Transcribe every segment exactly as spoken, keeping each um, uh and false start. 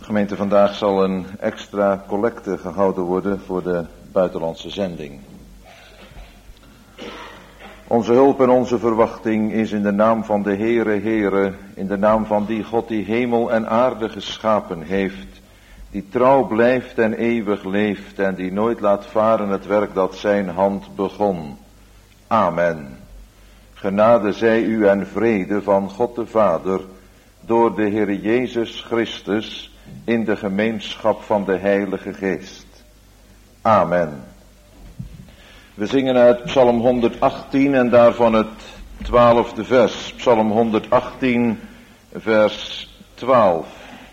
Gemeente, vandaag zal een extra collecte gehouden worden voor de buitenlandse zending. Onze hulp en onze verwachting is in de naam van de Heere, Heere, in de naam van die God die hemel en aarde geschapen heeft, die trouw blijft en eeuwig leeft en die nooit laat varen het werk dat zijn hand begon. Amen. Genade zij u en vrede van God de Vader, door de Heere Jezus Christus, in de gemeenschap van de Heilige Geest. Amen. We zingen uit Psalm honderdachttien en daarvan het twaalfde vers. Psalm honderdachttien, vers twaalf.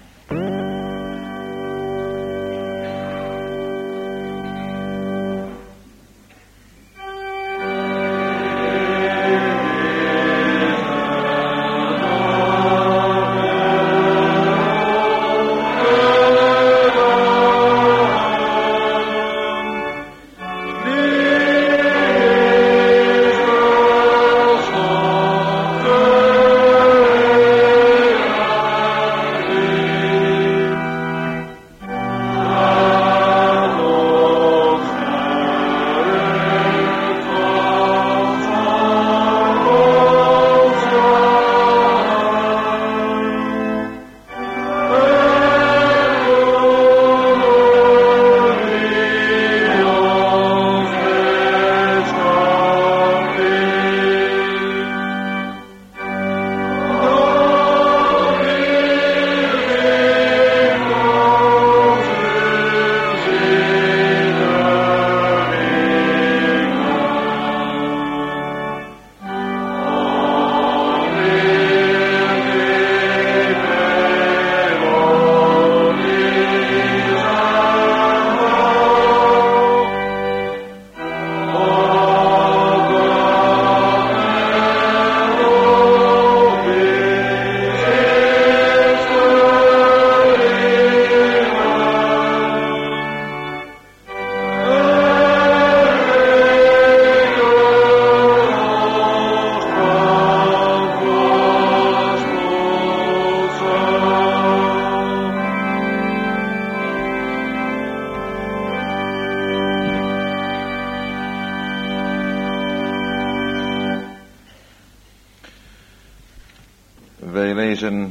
Wij lezen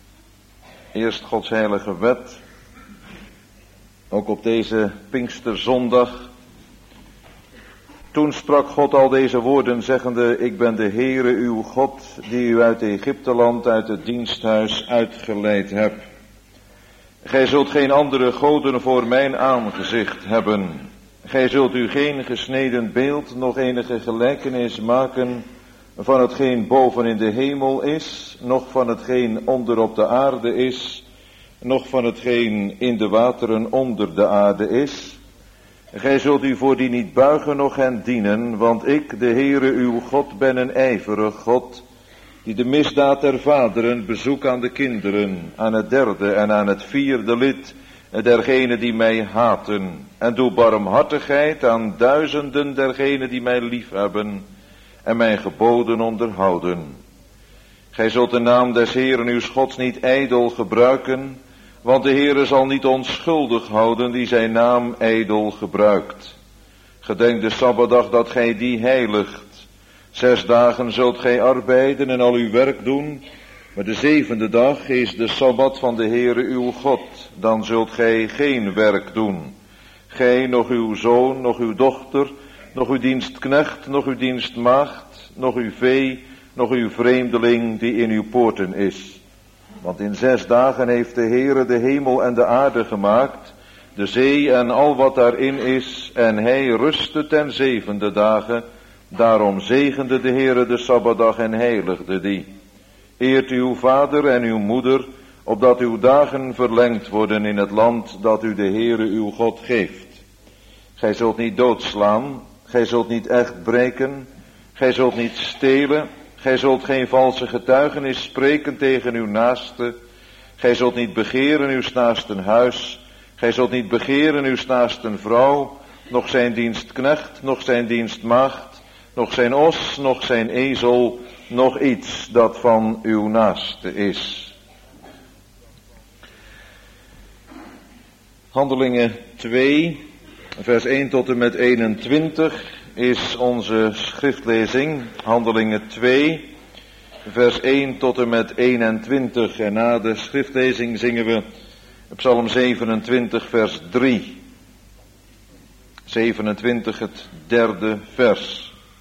eerst Gods heilige wet, ook op deze Pinksterzondag. Toen sprak God al deze woorden, zeggende: Ik ben de Heere uw God, die u uit Egypteland, uit het diensthuis uitgeleid heb. Gij zult geen andere goden voor mijn aangezicht hebben. Gij zult u geen gesneden beeld, nog enige gelijkenis maken van hetgeen boven in de hemel is, noch van hetgeen onder op de aarde is, noch van hetgeen in de wateren onder de aarde is. Gij zult u voor die niet buigen, noch hen dienen, want ik, de Heere uw God, ben een ijverig God, die de misdaad der vaderen bezoek aan de kinderen, aan het derde en aan het vierde lid dergenen die mij haten, en doe barmhartigheid aan duizenden dergenen die mij liefhebben en mijn geboden onderhouden. Gij zult de naam des Heeren uws Gods niet ijdel gebruiken, want de Heere zal niet onschuldig houden die zijn naam ijdel gebruikt. Gedenk de Sabbatdag dat gij die heiligt. Zes dagen zult gij arbeiden en al uw werk doen, maar de zevende dag is de Sabbat van de Heere uw God. Dan zult gij geen werk doen. Gij, nog uw zoon, nog uw dochter, nog uw dienstknecht, nog uw dienstmaagd, nog uw vee, nog uw vreemdeling die in uw poorten is. Want in zes dagen heeft de Heere de hemel en de aarde gemaakt, de zee en al wat daarin is, en hij rustte ten zevende dagen. Daarom zegende de Heere de Sabbatdag en heiligde die. Eert uw vader en uw moeder, opdat uw dagen verlengd worden in het land dat u de Heere uw God geeft. Gij zult niet doodslaan, gij zult niet echt breken, gij zult niet stelen, gij zult geen valse getuigenis spreken tegen uw naaste, gij zult niet begeren uw naasten huis, gij zult niet begeren uw naasten vrouw, nog zijn dienstknecht, nog zijn dienstmaagd, nog zijn os, nog zijn ezel, nog iets dat van uw naaste is. Handelingen twee, vers één tot en met eenentwintig is onze schriftlezing. Handelingen twee, vers één tot en met eenentwintig. En na de schriftlezing zingen we Psalm zevenentwintig, vers drie. zevenentwintig, het derde vers.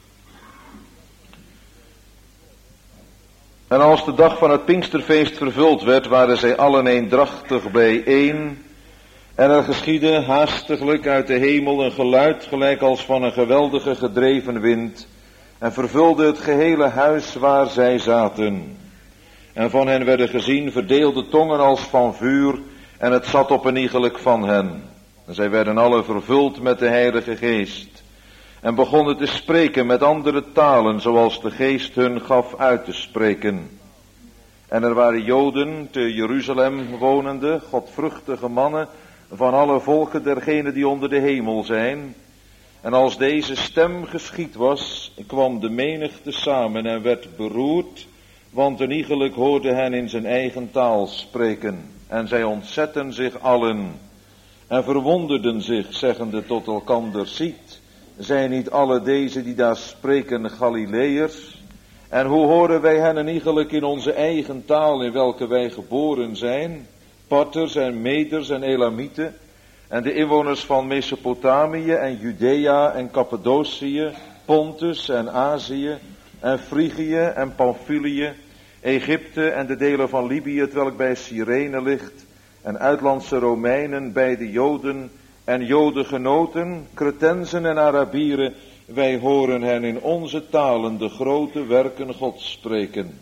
En als de dag van het Pinksterfeest vervuld werd, waren zij allen eendrachtig bijeen. En er geschiedde haastiglijk uit de hemel een geluid gelijk als van een geweldige gedreven wind. En vervulde het gehele huis waar zij zaten. En van hen werden gezien verdeelde tongen als van vuur. En het zat op een iegelijk van hen. En zij werden alle vervuld met de Heilige Geest. En begonnen te spreken met andere talen, zoals de Geest hun gaf uit te spreken. En er waren Joden te Jeruzalem wonende, godvruchtige mannen, van alle volken dergenen die onder de hemel zijn. En als deze stem geschied was, kwam de menigte samen en werd beroerd, want een iegelijk hoorde hen in zijn eigen taal spreken. En zij ontzetten zich allen en verwonderden zich, zeggende tot elkander, ziet, zijn niet alle deze die daar spreken Galileërs? En hoe horen wij hen een iegelijk in onze eigen taal in welke wij geboren zijn? Parters en Meders en Elamieten en de inwoners van Mesopotamië en Judea en Cappadocië, Pontus en Azië en Frigië en Pamphylië, Egypte en de delen van Libië, hetwelk bij Cyrene ligt, en uitlandse Romeinen bij de Joden en Jodengenoten, Cretensen en Arabieren, wij horen hen in onze talen de grote werken Gods spreken.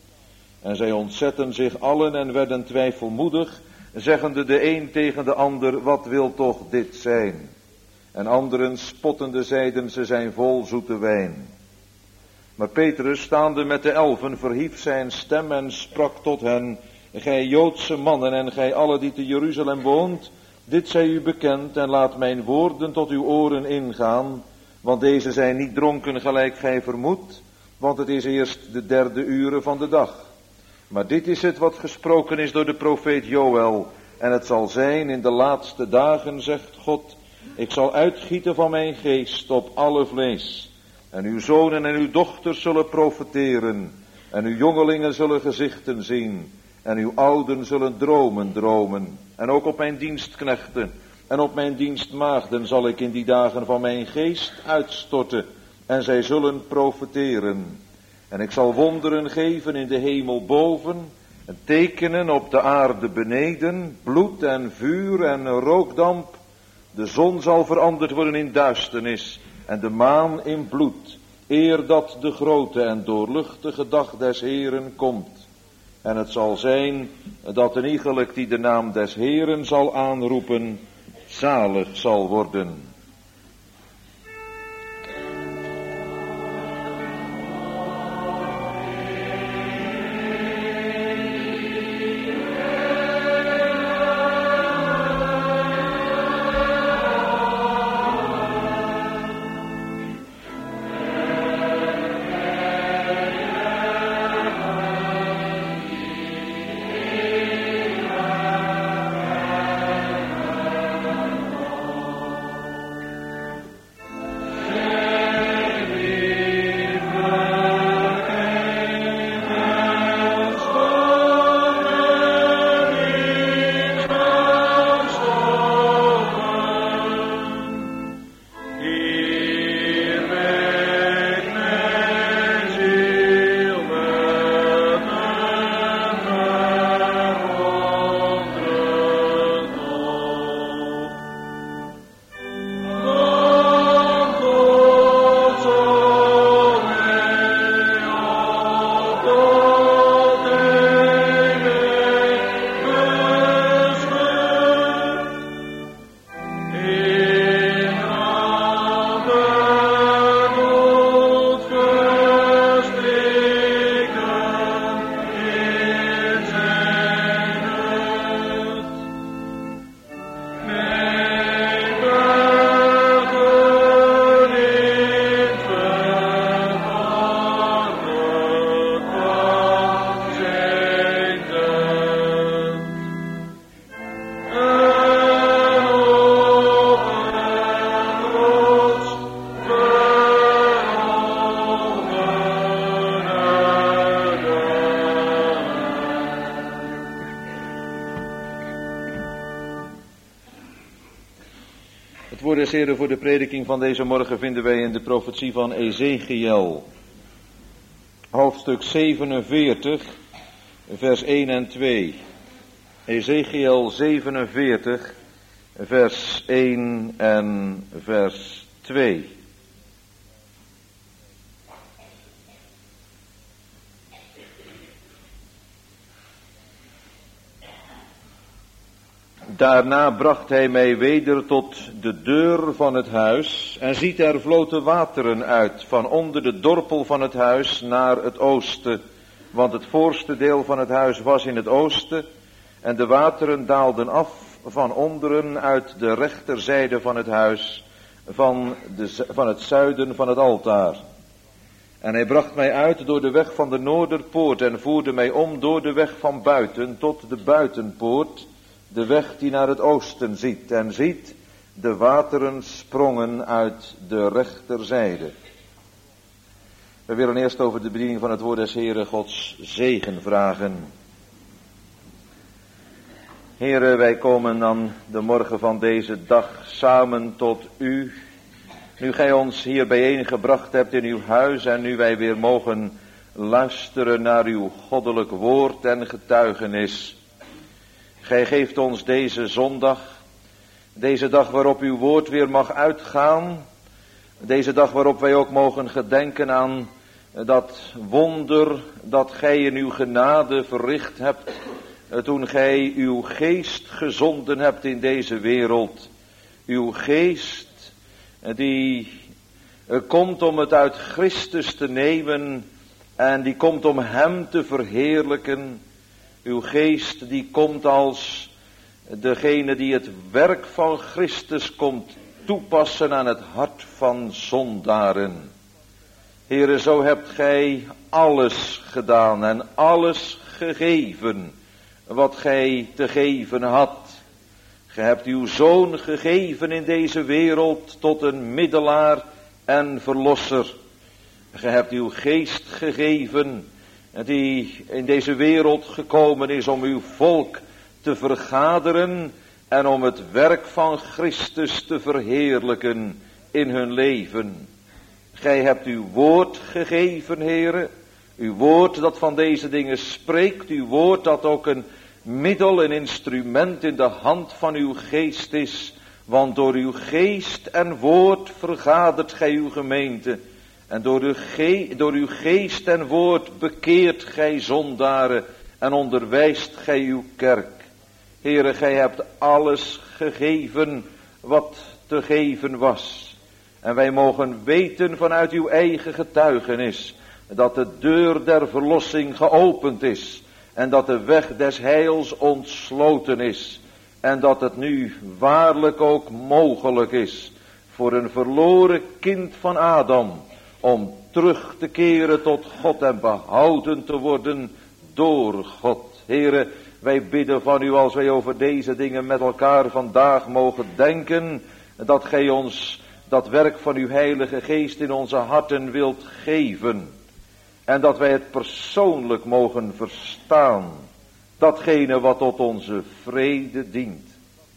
En zij ontzetten zich allen en werden twijfelmoedig, zeggende de een tegen de ander, wat wil toch dit zijn? En anderen spottende zeiden, ze zijn vol zoete wijn. Maar Petrus, staande met de elfen, verhief zijn stem en sprak tot hen, gij Joodse mannen en gij allen die te Jeruzalem woont, dit zij u bekend en laat mijn woorden tot uw oren ingaan, want deze zijn niet dronken gelijk gij vermoedt, want het is eerst de derde uren van de dag. Maar dit is het wat gesproken is door de profeet Joël, en het zal zijn in de laatste dagen, zegt God, ik zal uitgieten van mijn geest op alle vlees, en uw zonen en uw dochters zullen profeteren, en uw jongelingen zullen gezichten zien, en uw ouden zullen dromen dromen. En ook op mijn dienstknechten en op mijn dienstmaagden zal ik in die dagen van mijn geest uitstorten, en zij zullen profeteren. En ik zal wonderen geven in de hemel boven, en tekenen op de aarde beneden, bloed en vuur en rookdamp. De zon zal veranderd worden in duisternis, en de maan in bloed, eer dat de grote en doorluchtige dag des Heeren komt. En het zal zijn dat een iegelijk die de naam des Heeren zal aanroepen, zalig zal worden. Het woord des Heren voor de prediking van deze morgen vinden wij in de profetie van Ezechiel. Hoofdstuk zevenenveertig, vers één en twee. Ezechiel zevenenveertig, vers één en vers twee. Daarna bracht hij mij weder tot de deur van het huis, en ziet er vloten wateren uit, van onder de dorpel van het huis naar het oosten, want het voorste deel van het huis was in het oosten, en de wateren daalden af van onderen uit de rechterzijde van het huis, van, de, van het zuiden van het altaar. En hij bracht mij uit door de weg van de noorderpoort, en voerde mij om door de weg van buiten tot de buitenpoort, de weg die naar het oosten ziet, en ziet, de wateren sprongen uit de rechterzijde. We willen eerst over de bediening van het woord des Heeren Gods zegen vragen. Heere, wij komen dan de morgen van deze dag samen tot u, nu gij ons hier bijeengebracht hebt in uw huis, en nu wij weer mogen luisteren naar uw goddelijk woord en getuigenis. Gij geeft ons deze zondag, deze dag waarop uw woord weer mag uitgaan, deze dag waarop wij ook mogen gedenken aan dat wonder dat gij in uw genade verricht hebt, toen gij uw geest gezonden hebt in deze wereld. Uw geest die komt om het uit Christus te nemen en die komt om hem te verheerlijken. Uw geest die komt als degene die het werk van Christus komt toepassen aan het hart van zondaren. Heere, zo hebt gij alles gedaan en alles gegeven wat gij te geven had. Gij hebt uw zoon gegeven in deze wereld tot een middelaar en verlosser. Gij hebt uw geest gegeven die in deze wereld gekomen is om uw volk te vergaderen en om het werk van Christus te verheerlijken in hun leven. Gij hebt uw woord gegeven, Heere, uw woord dat van deze dingen spreekt, uw woord dat ook een middel, een instrument in de hand van uw geest is, want door uw geest en woord vergadert gij uw gemeente. En door uw, ge- door uw geest en woord bekeert gij zondaren en onderwijst gij uw kerk. Heere, gij hebt alles gegeven wat te geven was. En wij mogen weten vanuit uw eigen getuigenis dat de deur der verlossing geopend is. En dat de weg des heils ontsloten is. En dat het nu waarlijk ook mogelijk is voor een verloren kind van Adam om terug te keren tot God en behouden te worden door God. Heere, wij bidden van u als wij over deze dingen met elkaar vandaag mogen denken, dat gij ons dat werk van uw Heilige Geest in onze harten wilt geven. En dat wij het persoonlijk mogen verstaan. Datgene wat tot onze vrede dient.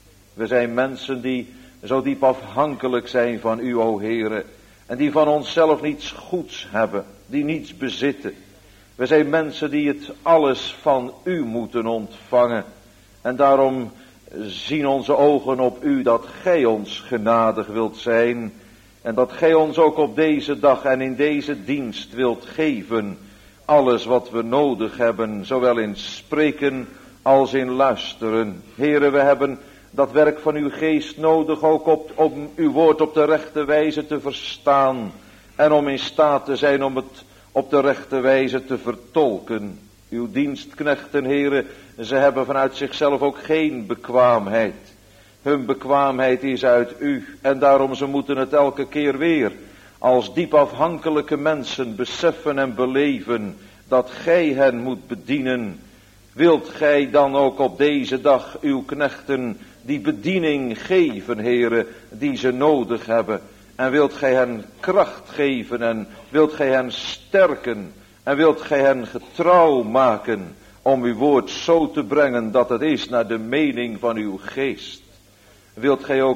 We zijn mensen die zo diep afhankelijk zijn van u, o Heere. En die van onszelf niets goeds hebben. Die niets bezitten. We zijn mensen die het alles van u moeten ontvangen. En daarom zien onze ogen op u dat gij ons genadig wilt zijn. En dat gij ons ook op deze dag en in deze dienst wilt geven. Alles wat we nodig hebben, zowel in spreken als in luisteren. Heere, we hebben dat werk van uw geest nodig ook op, om uw woord op de rechte wijze te verstaan. En om in staat te zijn om het op de rechte wijze te vertolken. Uw dienstknechten, Heere, ze hebben vanuit zichzelf ook geen bekwaamheid. Hun bekwaamheid is uit u en daarom ze moeten het elke keer weer als diep afhankelijke mensen beseffen en beleven dat gij hen moet bedienen. Wilt gij dan ook op deze dag uw knechten die bediening geven, Heere, die ze nodig hebben. En wilt gij hen kracht geven en wilt gij hen sterken en wilt gij hen getrouw maken om uw woord zo te brengen dat het is naar de mening van uw geest. Wilt gij ook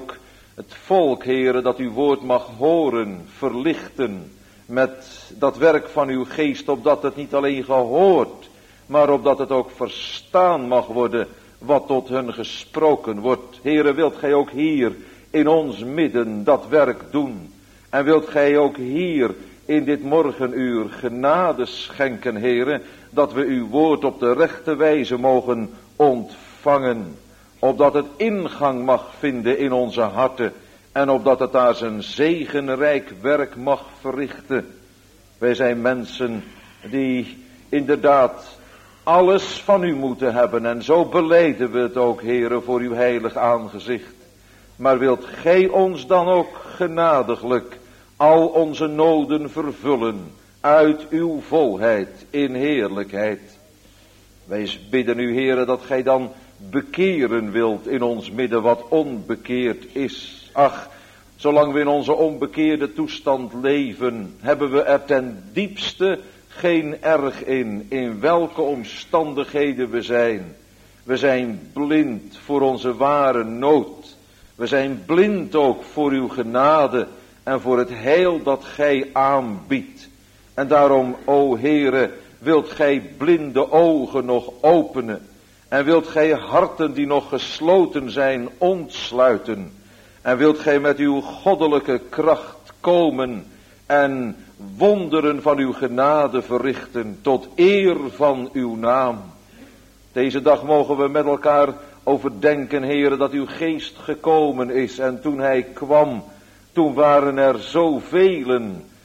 Het volk, Heere, dat uw woord mag horen, verlichten met dat werk van uw geest, opdat het niet alleen gehoord, maar opdat het ook verstaan mag worden wat tot hun gesproken wordt. Heere, wilt gij ook hier in ons midden dat werk doen? En wilt gij ook hier in dit morgenuur genade schenken, Heere, dat we uw woord op de rechte wijze mogen ontvangen, opdat het ingang mag vinden in onze harten en opdat het daar zijn zegenrijk werk mag verrichten. Wij zijn mensen die inderdaad alles van u moeten hebben en zo belijden we het ook, Heere, voor uw heilig aangezicht. Maar wilt gij ons dan ook genadiglijk al onze noden vervullen uit uw volheid in heerlijkheid. Wij bidden u, Heere, dat gij dan bekeren wilt in ons midden wat onbekeerd is. Ach, zolang we in onze onbekeerde toestand leven, hebben we er ten diepste geen erg in, in welke omstandigheden we zijn. We zijn blind voor onze ware nood. We zijn blind ook voor uw genade en voor het heil dat gij aanbiedt. En daarom, o Heere, wilt gij blinde ogen nog openen. En wilt gij harten die nog gesloten zijn ontsluiten. En wilt gij met uw goddelijke kracht komen en wonderen van uw genade verrichten tot eer van uw naam. Deze dag mogen we met elkaar overdenken, Heere, dat uw geest gekomen is. En toen hij kwam, toen waren er zoveel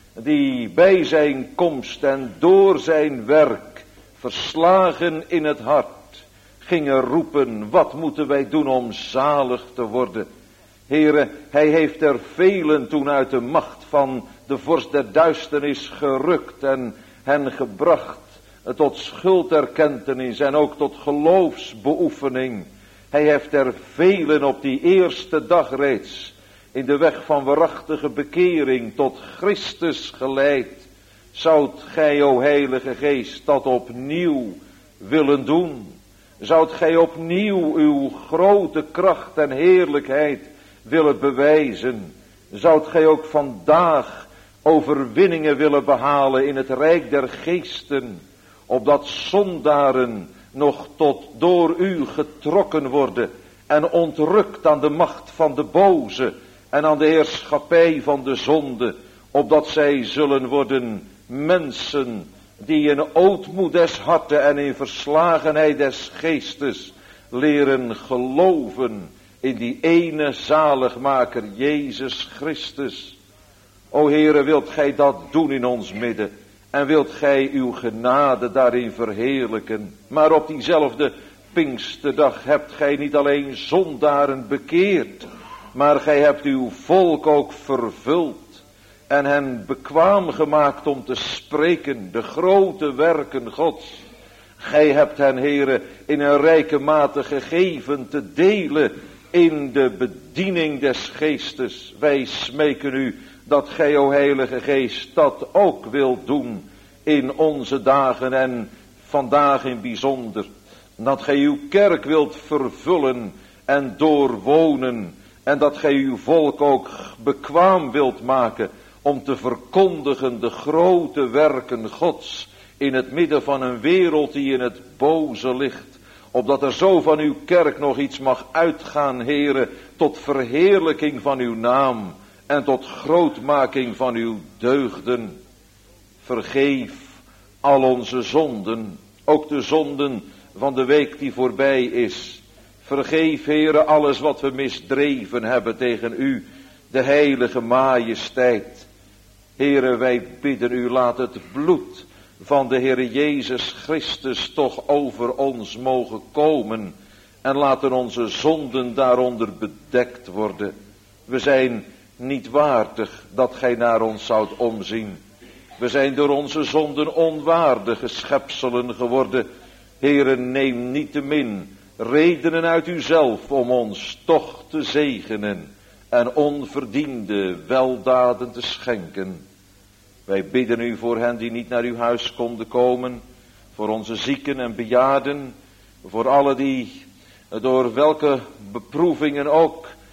die bij zijn komst en door zijn werk verslagen in het hart gingen roepen, wat moeten wij doen om zalig te worden? Heere, hij heeft er velen toen uit de macht van de vorst der duisternis gerukt en hen gebracht tot schulderkentenis en ook tot geloofsbeoefening. Hij heeft er velen op die eerste dag reeds in de weg van waarachtige bekering tot Christus geleid. Zoudt gij, o Heilige Geest, dat opnieuw willen doen? Zoudt gij opnieuw uw grote kracht en heerlijkheid willen bewijzen? Zoudt gij ook vandaag overwinningen willen behalen in het rijk der geesten, opdat zondaren nog tot door u getrokken worden en ontrukt aan de macht van de boze en aan de heerschappij van de zonde, opdat zij zullen worden mensen die in ootmoed des harten en in verslagenheid des geestes leren geloven in die ene zaligmaker Jezus Christus. O Heere, wilt gij dat doen in ons midden en wilt gij uw genade daarin verheerlijken. Maar op diezelfde Pinksterdag hebt gij niet alleen zondaren bekeerd, maar gij hebt uw volk ook vervuld en hen bekwaam gemaakt om te spreken de grote werken Gods. Gij hebt hen, Heere, in een rijke mate gegeven te delen in de bediening des geestes. Wij smeken u dat gij, o Heilige Geest, dat ook wilt doen in onze dagen en vandaag in bijzonder. Dat gij uw kerk wilt vervullen en doorwonen en dat gij uw volk ook bekwaam wilt maken om te verkondigen de grote werken Gods in het midden van een wereld die in het boze ligt. Opdat er zo van uw kerk nog iets mag uitgaan, Heere, tot verheerlijking van uw naam en tot grootmaking van uw deugden. Vergeef al onze zonden, ook de zonden van de week die voorbij is. Vergeef, Heere, alles wat we misdreven hebben tegen u, de heilige majesteit. Heere, wij bidden u, laat het bloed van de Heere Jezus Christus toch over ons mogen komen en laten onze zonden daaronder bedekt worden. We zijn niet waardig dat gij naar ons zoudt omzien. We zijn door onze zonden onwaardige schepselen geworden. Heere, neem niettemin redenen uit uzelf om ons toch te zegenen en onverdiende weldaden te schenken. Wij bidden u voor hen die niet naar uw huis konden komen, voor onze zieken en bejaarden, voor alle die door welke beproevingen ook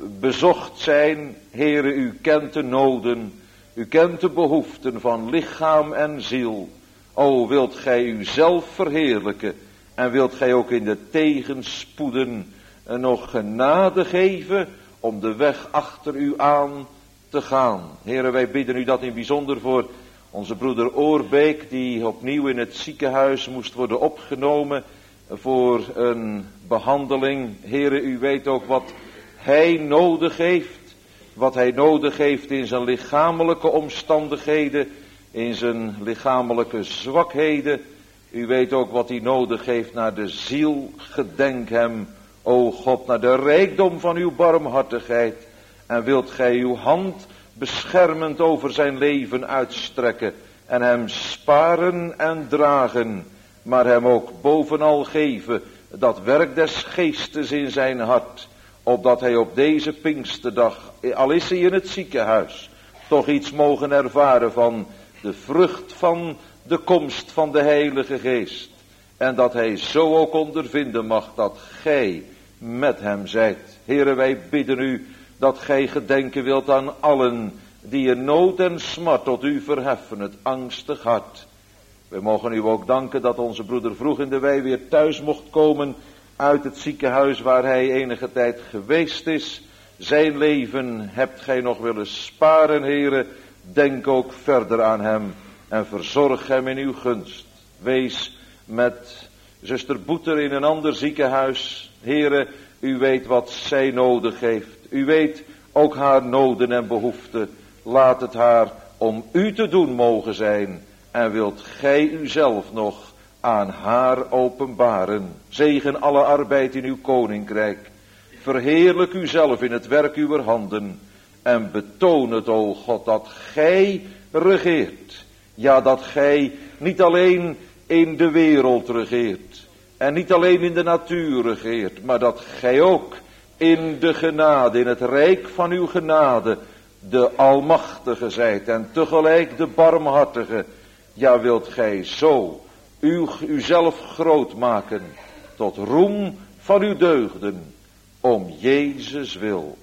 bezocht zijn. Heere, u kent de noden, u kent de behoeften van lichaam en ziel. O, wilt gij uzelf verheerlijken en wilt gij ook in de tegenspoeden nog genade geven om de weg achter u aan te gaan. Heere, wij bidden u dat in bijzonder voor onze broeder Oorbeek, die opnieuw in het ziekenhuis moest worden opgenomen voor een behandeling. Heere, u weet ook wat hij nodig heeft, wat hij nodig heeft in zijn lichamelijke omstandigheden, in zijn lichamelijke zwakheden. U weet ook wat hij nodig heeft naar de ziel. Gedenk hem, o God, naar de rijkdom van uw barmhartigheid. En wilt gij uw hand beschermend over zijn leven uitstrekken en hem sparen en dragen, maar hem ook bovenal geven dat werk des geestes in zijn hart, opdat hij op deze Pinksterdag, al is hij in het ziekenhuis, toch iets mogen ervaren van de vrucht van de komst van de Heilige Geest. En dat hij zo ook ondervinden mag dat gij met hem zijt. Heere, wij bidden u dat gij gedenken wilt aan allen die in nood en smart tot u verheffen, het angstig hart. We mogen u ook danken dat onze broeder vroeg in de wei weer thuis mocht komen uit het ziekenhuis waar hij enige tijd geweest is. Zijn leven hebt gij nog willen sparen, Heere. Denk ook verder aan hem en verzorg hem in uw gunst. Wees met zuster Boeter in een ander ziekenhuis. Heere, u weet wat zij nodig heeft. U weet ook haar noden en behoeften. Laat het haar om u te doen mogen zijn. En wilt gij uzelf nog aan haar openbaren. Zegen alle arbeid in uw koninkrijk. Verheerlijk uzelf in het werk uwer handen. En betoon het, o God, dat gij regeert. Ja, dat gij niet alleen in de wereld regeert. En niet alleen in de natuur regeert. Maar dat gij ook in de genade, in het rijk van uw genade, de almachtige zijt. En tegelijk de barmhartige. Ja, wilt gij zo u, uzelf groot maken tot roem van uw deugden. Om Jezus wil.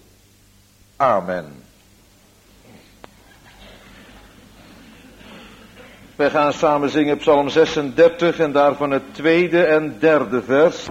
Amen. Wij gaan samen zingen Psalm zesendertig en daarvan het tweede en derde vers.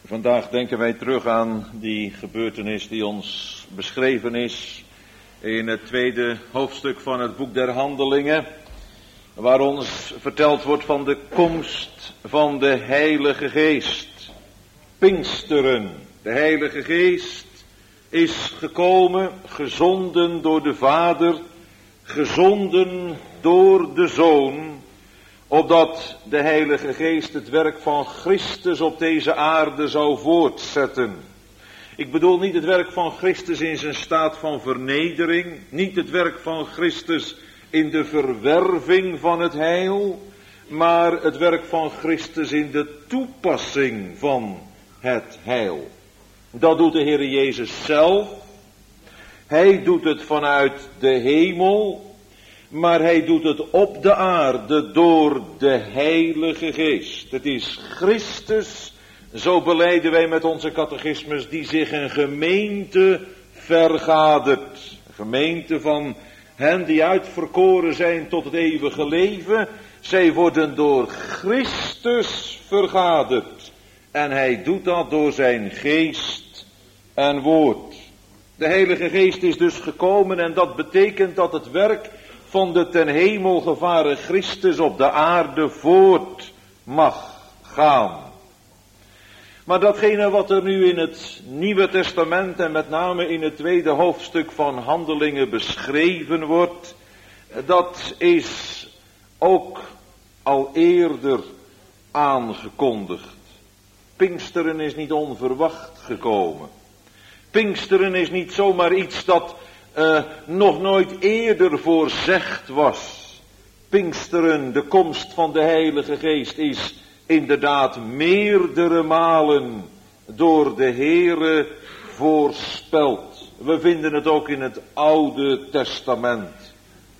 Vandaag denken wij terug aan die gebeurtenis die ons beschreven is in het tweede hoofdstuk van het boek der Handelingen, waar ons verteld wordt van de komst van de Heilige Geest. Pinksteren, de Heilige Geest is gekomen, gezonden door de Vader, gezonden door de Zoon, opdat de Heilige Geest het werk van Christus op deze aarde zou voortzetten. Ik bedoel niet het werk van Christus in zijn staat van vernedering, niet het werk van Christus in de verwerving van het heil, maar het werk van Christus in de toepassing van het heil. Dat doet de Heer Jezus zelf. Hij doet het vanuit de hemel, maar hij doet het op de aarde door de Heilige Geest. Het is Christus, zo belijden wij met onze catechismus, die zich een gemeente vergadert. Een gemeente van hen die uitverkoren zijn tot het eeuwige leven. Zij worden door Christus vergaderd. En hij doet dat door zijn geest en woord. De Heilige Geest is dus gekomen en dat betekent dat het werk van de ten hemel gevaren Christus op de aarde voort mag gaan. Maar datgene wat er nu in het Nieuwe Testament en met name in het tweede hoofdstuk van Handelingen beschreven wordt, dat is ook al eerder aangekondigd. Pinksteren is niet onverwacht gekomen. Pinksteren is niet zomaar iets dat uh, nog nooit eerder voorzegd was. Pinksteren, de komst van de Heilige Geest, is inderdaad meerdere malen door de Heere voorspeld. We vinden het ook in het Oude Testament.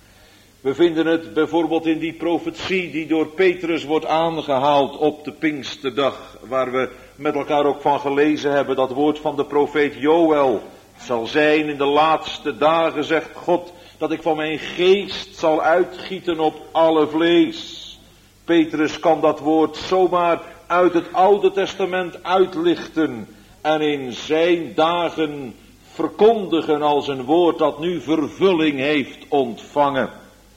We vinden het bijvoorbeeld in die profetie die door Petrus wordt aangehaald op de Pinksterdag, waar we met elkaar ook van gelezen hebben, dat woord van de profeet Joël. Het zal zijn in de laatste dagen, zegt God, dat ik van mijn geest zal uitgieten op alle vlees. Petrus kan dat woord zomaar uit het Oude Testament uitlichten en in zijn dagen verkondigen als een woord dat nu vervulling heeft ontvangen.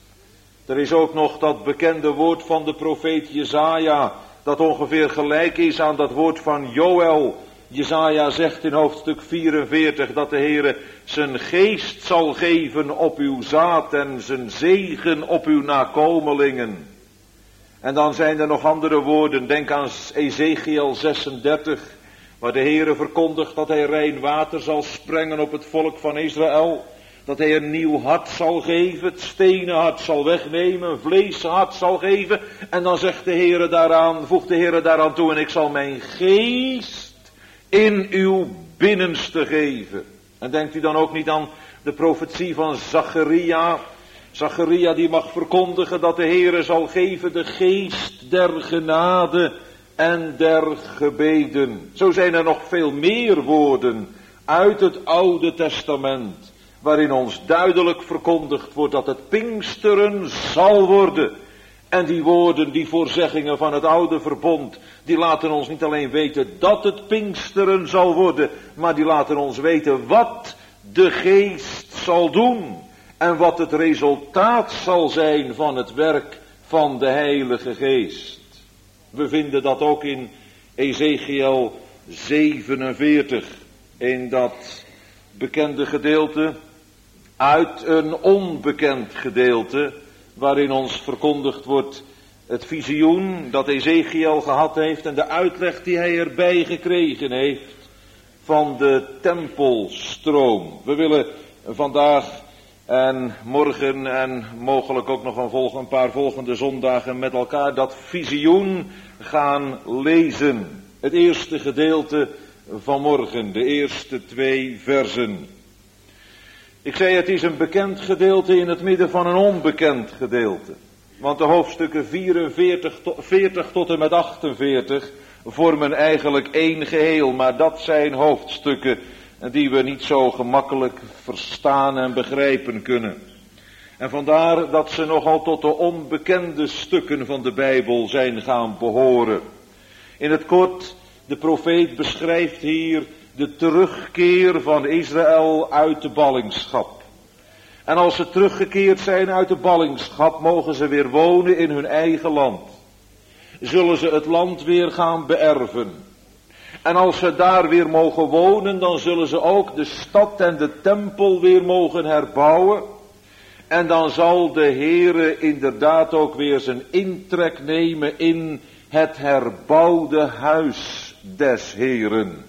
Er is ook nog dat bekende woord van de profeet Jesaja, dat ongeveer gelijk is aan dat woord van Joël. Jesaja zegt in hoofdstuk vierenveertig dat de Heere zijn geest zal geven op uw zaad en zijn zegen op uw nakomelingen. En dan zijn er nog andere woorden, denk aan Ezekiel zesendertig, waar de Heere verkondigt dat hij rein water zal sprengen op het volk van Israël. Dat hij een nieuw hart zal geven, het stenen hart zal wegnemen, een vlees hart zal geven. En dan zegt de Heere daaraan, voegt de Heere daaraan toe, en ik zal mijn geest in uw binnenste geven. En denkt u dan ook niet aan de profetie van Zacharia? Zacharia die mag verkondigen dat de Heere zal geven de geest der genade en der gebeden. Zo zijn er nog veel meer woorden uit het Oude Testament, waarin ons duidelijk verkondigd wordt dat het Pinksteren zal worden. En die woorden, die voorzeggingen van het oude verbond, die laten ons niet alleen weten dat het Pinksteren zal worden, maar die laten ons weten wat de Geest zal doen. En wat het resultaat zal zijn van het werk van de Heilige Geest. We vinden dat ook in Ezekiel zevenenveertig, in dat bekende gedeelte uit een onbekend gedeelte, waarin ons verkondigd wordt het visioen dat Ezekiel gehad heeft en de uitleg die hij erbij gekregen heeft van de tempelstroom. We willen vandaag en morgen en mogelijk ook nog een, volg- een paar volgende zondagen met elkaar dat visioen gaan lezen. Het eerste gedeelte van morgen, de eerste twee versen. Ik zei, het is een bekend gedeelte in het midden van een onbekend gedeelte. Want de hoofdstukken vierenveertig, veertig tot en met achtenveertig vormen eigenlijk één geheel. Maar dat zijn hoofdstukken die we niet zo gemakkelijk verstaan en begrijpen kunnen. En vandaar dat ze nogal tot de onbekende stukken van de Bijbel zijn gaan behoren. In het kort, De profeet beschrijft hier de terugkeer van Israël uit de ballingschap. En als ze teruggekeerd zijn uit de ballingschap, mogen ze weer wonen in hun eigen land. Zullen ze het land weer gaan beërven. En als ze daar weer mogen wonen, dan zullen ze ook de stad en de tempel weer mogen herbouwen. En dan zal de Heere inderdaad ook weer zijn intrek nemen in het herbouwde huis des Heeren.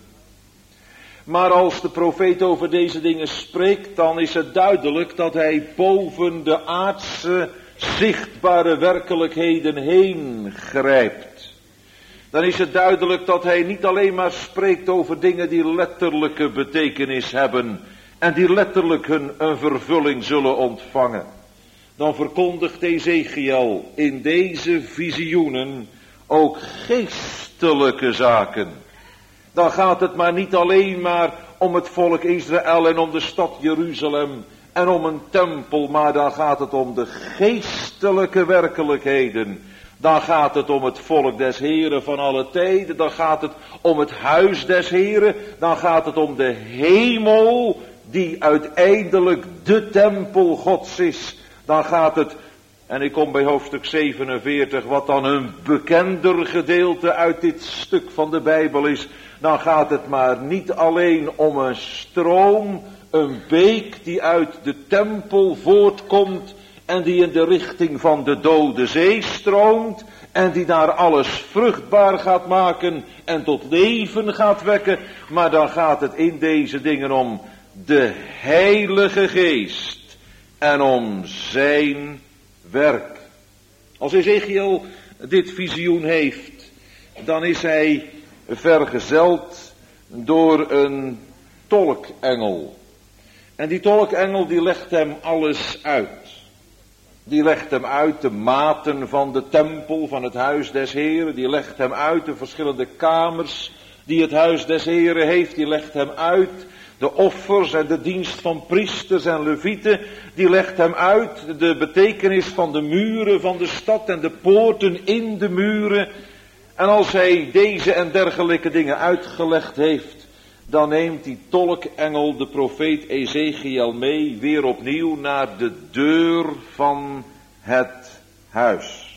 Maar als de profeet over deze dingen spreekt, dan is het duidelijk dat hij boven de aardse zichtbare werkelijkheden heen grijpt. Dan is het duidelijk dat hij niet alleen maar spreekt over dingen die letterlijke betekenis hebben en die letterlijk hun een vervulling zullen ontvangen. Dan verkondigt Ezechiel in deze visioenen ook geestelijke zaken. Dan gaat het maar niet alleen maar om het volk Israël en om de stad Jeruzalem en om een tempel, maar dan gaat het om de geestelijke werkelijkheden. Dan gaat het om het volk des Heren van alle tijden, dan gaat het om het huis des Heren, dan gaat het om de hemel die uiteindelijk de tempel Gods is. Dan gaat het, en ik kom bij hoofdstuk zevenenveertig, wat dan een bekender gedeelte uit dit stuk van de Bijbel is. Dan gaat het maar niet alleen om een stroom, een beek die uit de tempel voortkomt en die in de richting van de Dode Zee stroomt en die daar alles vruchtbaar gaat maken en tot leven gaat wekken. Maar dan gaat het in deze dingen om de Heilige Geest en om zijn werk. Als Ezechiel dit visioen heeft, dan is hij vergezeld door een tolkengel. En die tolkengel die legt hem alles uit. Die legt hem uit de maten van de tempel, van het huis des Heren. Die legt hem uit de verschillende kamers die het huis des Heren heeft. Die legt hem uit de offers en de dienst van priesters en levieten. Die legt hem uit de betekenis van de muren van de stad en de poorten in de muren. En als hij deze en dergelijke dingen uitgelegd heeft, dan neemt die tolkengel de profeet Ezechiel mee weer opnieuw naar de deur van het huis.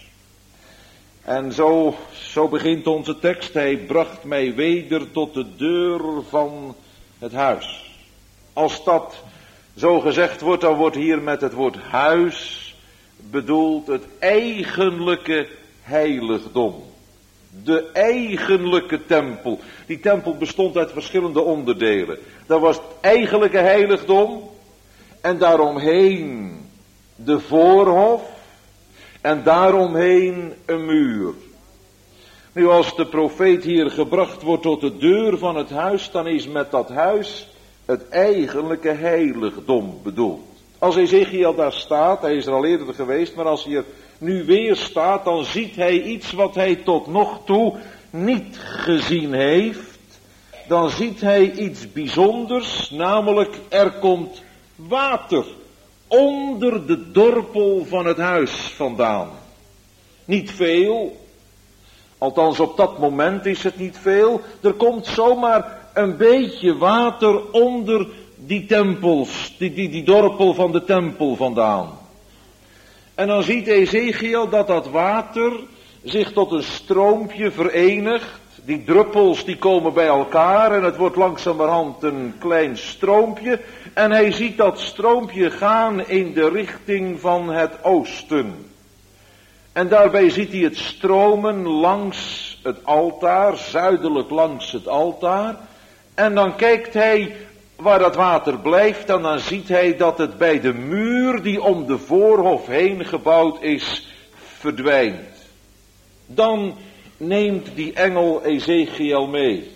En zo, zo begint onze tekst. Hij bracht mij weder tot de deur van het huis. Als dat zo gezegd wordt, dan wordt hier met het woord huis bedoeld het eigenlijke heiligdom. De eigenlijke tempel. Die tempel bestond uit verschillende onderdelen. Dat was het eigenlijke heiligdom. En daaromheen de voorhof. En daaromheen een muur. Nu als de profeet hier gebracht wordt tot de deur van het huis, dan is met dat huis het eigenlijke heiligdom bedoeld. Als Ezechiel daar staat, hij is er al eerder geweest, maar als hij er nu weer staat, dan ziet hij iets wat hij tot nog toe niet gezien heeft. Dan ziet hij iets bijzonders, namelijk er komt water onder de dorpel van het huis vandaan. Niet veel, althans op dat moment is het niet veel. Er komt zomaar een beetje water onder die tempels, die, die, die dorpel van de tempel vandaan. En dan ziet Ezechiel dat dat water zich tot een stroompje verenigt. Die druppels die komen bij elkaar en het wordt langzamerhand een klein stroompje. En hij ziet dat stroompje gaan in de richting van het oosten. En daarbij ziet hij het stromen langs het altaar, zuidelijk langs het altaar. En dan kijkt hij waar dat water blijft en dan ziet hij dat het bij de muur die om de voorhof heen gebouwd is, verdwijnt. Dan neemt die engel Ezechiel mee.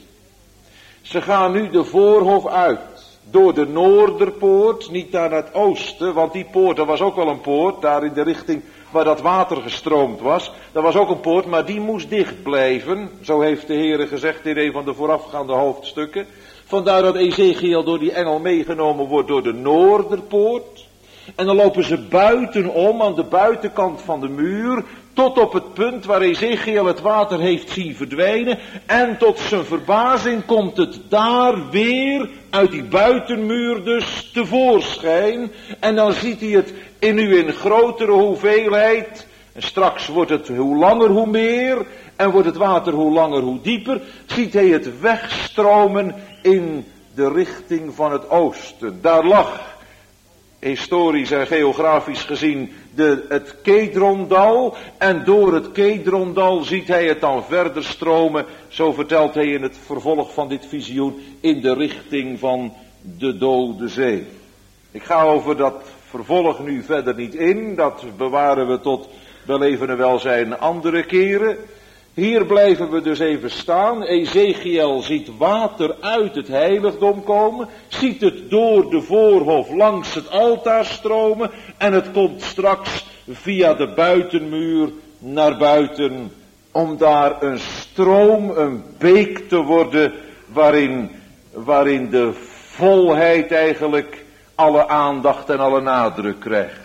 Ze gaan nu de voorhof uit, door de noorderpoort, niet naar het oosten, want die poort, dat was ook wel een poort, daar in de richting waar dat water gestroomd was. Dat was ook een poort, maar die moest dicht blijven, zo heeft de Heere gezegd in een van de voorafgaande hoofdstukken. Vandaar dat Ezechiel door die engel meegenomen wordt door de noorderpoort. En dan lopen ze buitenom, aan de buitenkant van de muur, Tot op het punt waar Ezechiel het water heeft zien verdwijnen. En tot zijn verbazing komt het daar weer uit die buitenmuur dus tevoorschijn. En dan ziet hij het in nu in grotere hoeveelheid. En straks wordt het hoe langer hoe meer. En wordt het water hoe langer hoe dieper. Ziet hij het wegstromen in de richting van het oosten. Daar lag, historisch en geografisch gezien, de, het Kedrondal. En door het Kedrondal ziet hij het dan verder stromen. Zo vertelt hij in het vervolg van dit visioen, in de richting van de Dode Zee. Ik ga over dat vervolg nu verder niet in. Dat bewaren we tot wel even en welzijn andere keren. Hier blijven we dus even staan. Ezechiel ziet water uit het heiligdom komen. Ziet het door de voorhof langs het altaar stromen. En het komt straks via de buitenmuur naar buiten. Om daar een stroom, een beek te worden. Waarin, waarin de volheid eigenlijk alle aandacht en alle nadruk krijgt.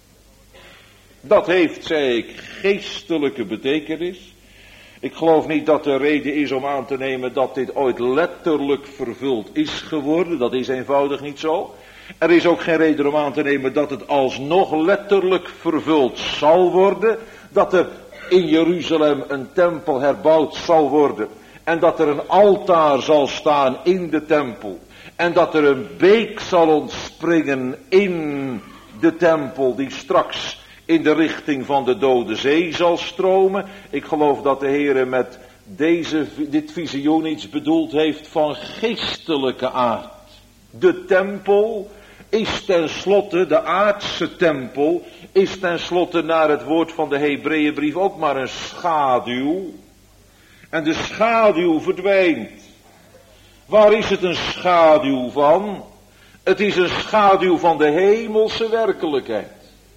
Dat heeft, zei ik, geestelijke betekenis. Ik geloof niet dat er reden is om aan te nemen dat dit ooit letterlijk vervuld is geworden. Dat is eenvoudig niet zo. Er is ook geen reden om aan te nemen dat het alsnog letterlijk vervuld zal worden. Dat er in Jeruzalem een tempel herbouwd zal worden. En dat er een altaar zal staan in de tempel. En dat er een beek zal ontspringen in de tempel die straks in de richting van de Dode Zee zal stromen. Ik geloof dat de Heer met deze, dit visioen iets bedoeld heeft van geestelijke aard. De tempel is tenslotte, de aardse tempel, is tenslotte naar het woord van de Hebreeënbrief ook maar een schaduw. En de schaduw verdwijnt. Waar is het een schaduw van? Het is een schaduw van de hemelse werkelijkheid.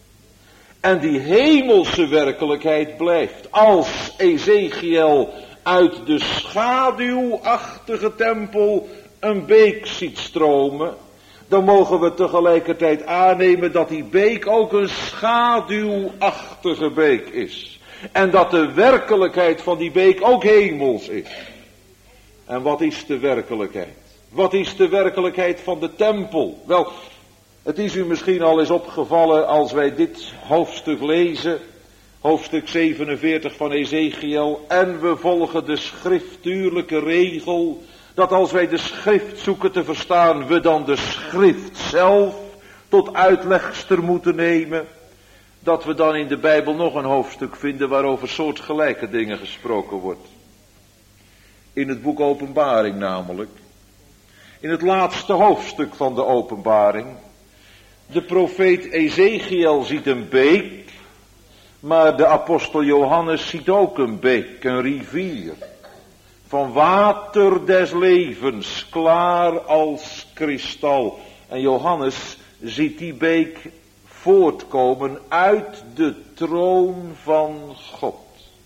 En die hemelse werkelijkheid blijft. Als Ezechiel uit de schaduwachtige tempel een beek ziet stromen, dan mogen we tegelijkertijd aannemen dat die beek ook een schaduwachtige beek is. En dat de werkelijkheid van die beek ook hemels is. En wat is de werkelijkheid? Wat is de werkelijkheid van de tempel? Wel, het is u misschien al eens opgevallen als wij dit hoofdstuk lezen, hoofdstuk zevenenveertig van Ezechiel, en we volgen de schriftuurlijke regel, dat als wij de schrift zoeken te verstaan, we dan de schrift zelf tot uitlegster moeten nemen, dat we dan in de Bijbel nog een hoofdstuk vinden waarover soortgelijke dingen gesproken wordt. In het boek Openbaring namelijk. In het laatste hoofdstuk van de Openbaring. De profeet Ezechiel ziet een beek, maar de apostel Johannes ziet ook een beek, een rivier. Van water des levens, klaar als kristal. En Johannes ziet die beek voortkomen uit de troon van God.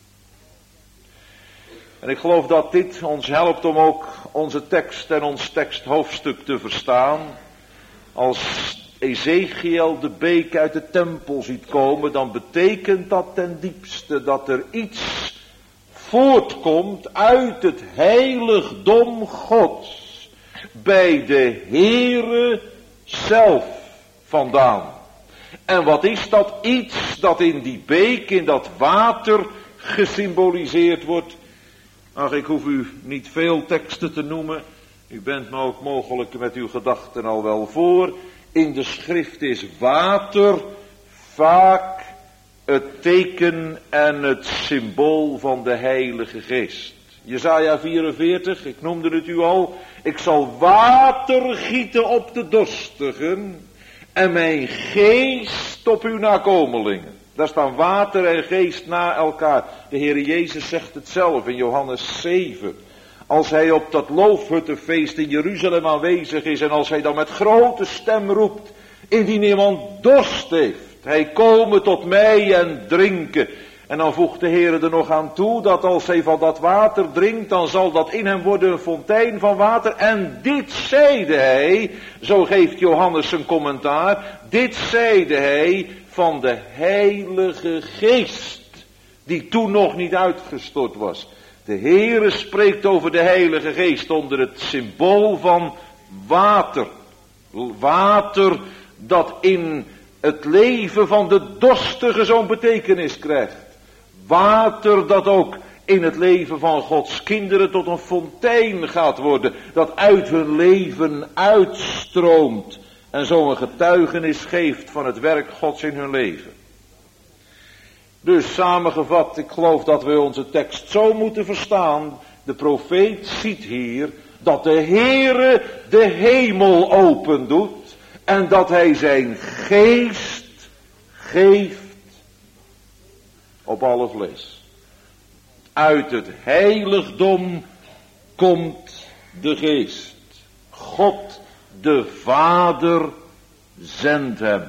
En ik geloof dat dit ons helpt om ook onze tekst en ons teksthoofdstuk te verstaan. Als Ezechiel de beek uit de tempel ziet komen, dan betekent dat ten diepste dat er iets voortkomt uit het heiligdom Gods bij de Heere zelf vandaan. En wat is dat iets dat in die beek, in dat water gesymboliseerd wordt? Ach, ik hoef u niet veel teksten te noemen. U bent me ook mogelijk met uw gedachten al wel voor. In de schrift is water vaak het teken en het symbool van de Heilige Geest. Jesaja vierenveertig, ik noemde het u al. Ik zal water gieten op de dorstigen en mijn geest op uw nakomelingen. Daar staan water en geest na elkaar. De Heer Jezus zegt het zelf in Johannes zeven. Als hij op dat loofhuttenfeest in Jeruzalem aanwezig is en als hij dan met grote stem roept, indien iemand dorst heeft, hij komen tot mij en drinken. En dan voegt de Heer er nog aan toe dat als hij van dat water drinkt, dan zal dat in hem worden een fontein van water. En dit zeide hij, zo geeft Johannes een commentaar, dit zeide hij van de Heilige Geest, die toen nog niet uitgestort was. De Heere spreekt over de Heilige Geest onder het symbool van water. Water dat in het leven van de dorstige zo'n betekenis krijgt. Water dat ook in het leven van Gods kinderen tot een fontein gaat worden. Dat uit hun leven uitstroomt. En zo een getuigenis geeft van het werk Gods in hun leven. Dus samengevat, ik geloof dat we onze tekst zo moeten verstaan. De profeet ziet hier dat de Heere de hemel open doet. En dat hij zijn geest geeft op alle vlees. Uit het heiligdom komt de geest. God de Vader zendt hem.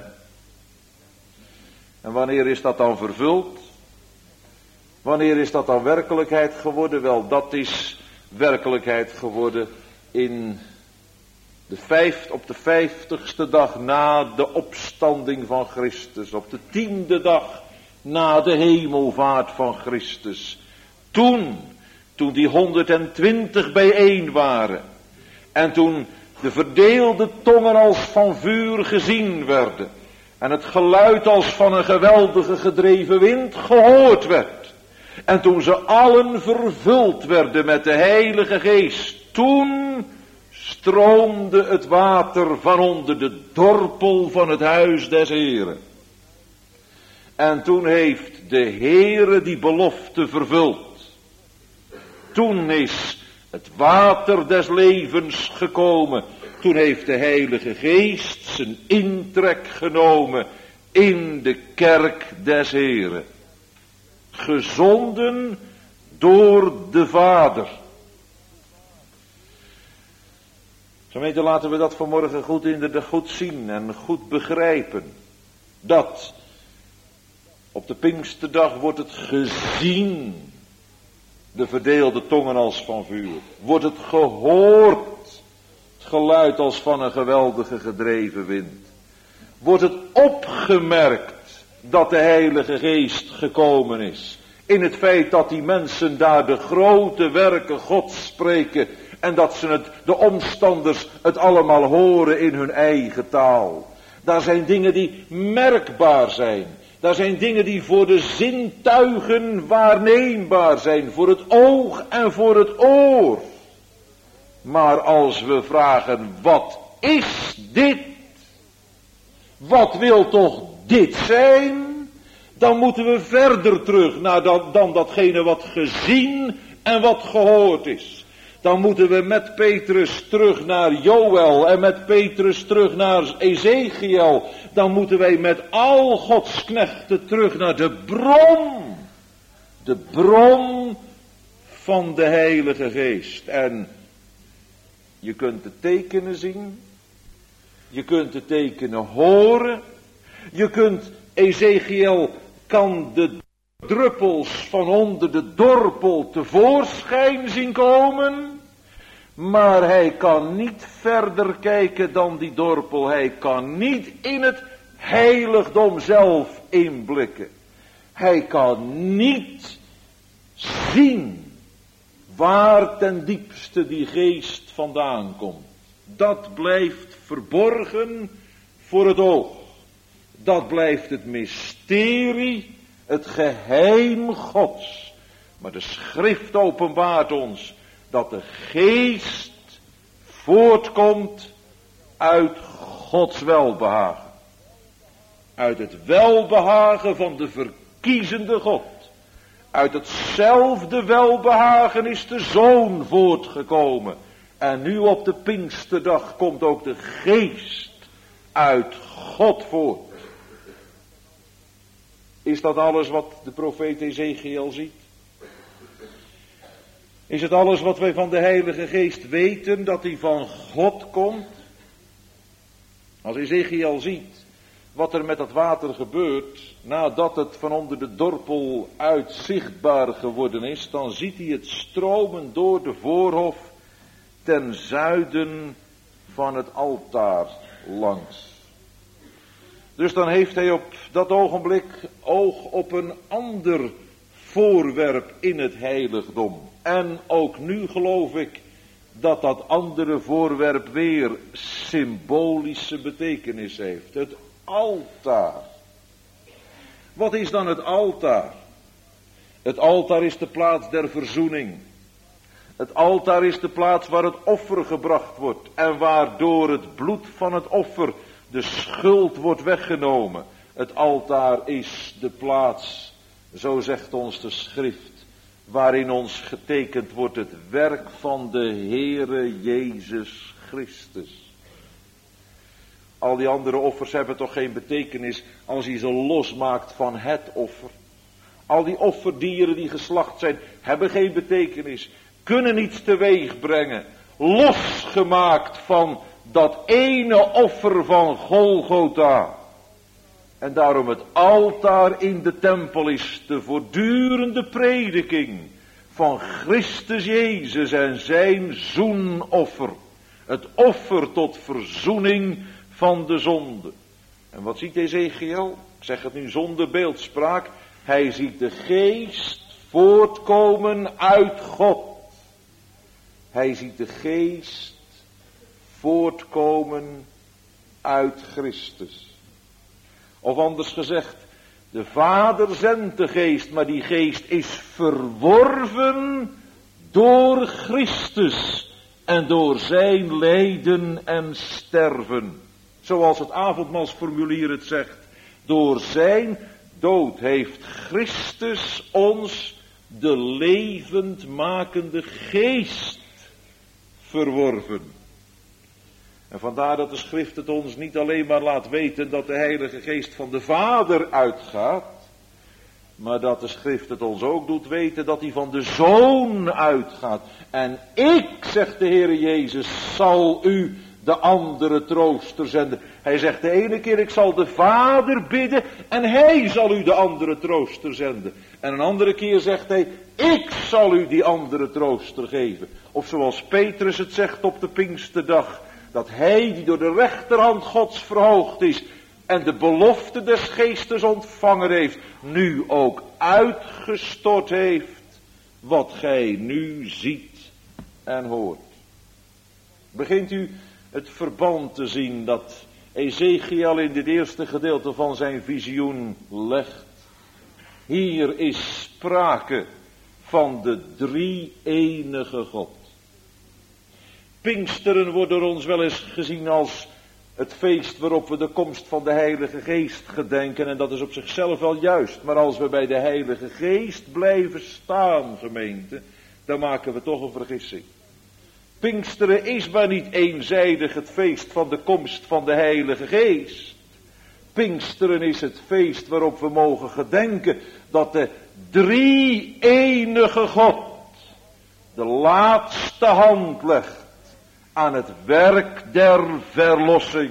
En wanneer is dat dan vervuld? Wanneer is dat dan werkelijkheid geworden? Wel, dat is werkelijkheid geworden in de vijf, op de vijftigste dag na de opstanding van Christus. Op de tiende dag na de hemelvaart van Christus. Toen, toen die honderdtwintig bijeen waren. En toen de verdeelde tongen als van vuur gezien werden. En het geluid als van een geweldige gedreven wind gehoord werd. En toen ze allen vervuld werden met de Heilige Geest. Toen stroomde het water van onder de dorpel van het huis des Heren. En toen heeft de Heere die belofte vervuld. Toen is het water des levens gekomen. Toen heeft de Heilige Geest zijn intrek genomen in de kerk des Heren. Gezonden door de Vader. Gemeente, laten we dat vanmorgen goed inderdaad goed zien en goed begrijpen. Dat op de Pinksterdag wordt het gezien. De verdeelde tongen als van vuur. Wordt het gehoord. Het geluid als van een geweldige gedreven wind. Wordt het opgemerkt dat de Heilige Geest gekomen is. In het feit dat die mensen daar de grote werken Gods spreken. En dat ze het, de omstanders het allemaal horen in hun eigen taal. Daar zijn dingen die merkbaar zijn. Daar zijn dingen die voor de zintuigen waarneembaar zijn. Voor het oog en voor het oor. Maar als we vragen, wat is dit? Wat wil toch dit zijn? Dan moeten we verder terug naar dat, dan datgene wat gezien en wat gehoord is. Dan moeten we met Petrus terug naar Joël en met Petrus terug naar Ezekiel. Dan moeten wij met al Gods knechten terug naar de bron. De bron van de Heilige Geest. En je kunt de tekenen zien. Je kunt de tekenen horen. Je kunt, Ezekiel kan de druppels van onder de dorpel tevoorschijn zien komen. Maar hij kan niet verder kijken dan die dorpel. Hij kan niet in het heiligdom zelf inblikken. Hij kan niet zien waar ten diepste die geest vandaan komt. Dat blijft verborgen voor het oog. Dat blijft het mysterie, het geheim Gods. Maar de schrift openbaart ons dat de geest voortkomt uit Gods welbehagen. Uit het welbehagen van de verkiezende God. Uit hetzelfde welbehagen is de Zoon voortgekomen. En nu op de Pinksterdag komt ook de geest uit God voort. Is dat alles wat de profeet Ezekiel ziet? Is het alles wat wij van de Heilige Geest weten, dat hij van God komt? Als Ezekiel ziet wat er met dat water gebeurt, nadat het van onder de dorpel uitzichtbaar geworden is, dan ziet hij het stromen door de voorhof ten zuiden van het altaar langs. Dus dan heeft hij op dat ogenblik oog op een ander voorwerp in het heiligdom. En ook nu geloof ik dat dat andere voorwerp weer symbolische betekenis heeft. Het altaar. Wat is dan het altaar? Het altaar is de plaats der verzoening. Het altaar is de plaats waar het offer gebracht wordt en waar door het bloed van het offer de schuld wordt weggenomen. Het altaar is de plaats, zo zegt ons de schrift, waarin ons getekend wordt het werk van de Heere Jezus Christus. Al die andere offers hebben toch geen betekenis als hij ze losmaakt van het offer. Al die offerdieren die geslacht zijn, hebben geen betekenis, kunnen niets teweeg brengen, losgemaakt van dat ene offer van Golgotha. En daarom het altaar in de tempel is de voortdurende prediking van Christus Jezus en zijn zoenoffer. Het offer tot verzoening van de zonde. En wat ziet Ezechiel? Ik zeg het nu zonder beeldspraak. Hij ziet de geest voortkomen uit God. Hij ziet de geest voortkomen uit Christus. Of anders gezegd, de Vader zendt de geest, maar die geest is verworven door Christus en door zijn lijden en sterven. Zoals het avondmaalsformulier het zegt, door zijn dood heeft Christus ons de levendmakende geest verworven. En vandaar dat de schrift het ons niet alleen maar laat weten dat de Heilige Geest van de Vader uitgaat, maar dat de schrift het ons ook doet weten dat hij van de Zoon uitgaat. En ik, zegt de Heere Jezus, zal u de andere trooster zenden. Hij zegt de ene keer, ik zal de Vader bidden en hij zal u de andere trooster zenden. En een andere keer zegt hij, ik zal u die andere trooster geven. Of zoals Petrus het zegt op de Pinksterdag, dat hij die door de rechterhand Gods verhoogd is en de belofte des geestes ontvangen heeft, nu ook uitgestort heeft wat gij nu ziet en hoort. Begint u het verband te zien dat Ezechiel in dit eerste gedeelte van zijn visioen legt? Hier is sprake van de drie-enige God. Pinksteren wordt door ons wel eens gezien als het feest waarop we de komst van de Heilige Geest gedenken. En dat is op zichzelf wel juist. Maar als we bij de Heilige Geest blijven staan, gemeente, dan maken we toch een vergissing. Pinksteren is maar niet eenzijdig het feest van de komst van de Heilige Geest. Pinksteren is het feest waarop we mogen gedenken dat de drie-enige God de laatste hand legt aan het werk der verlossing.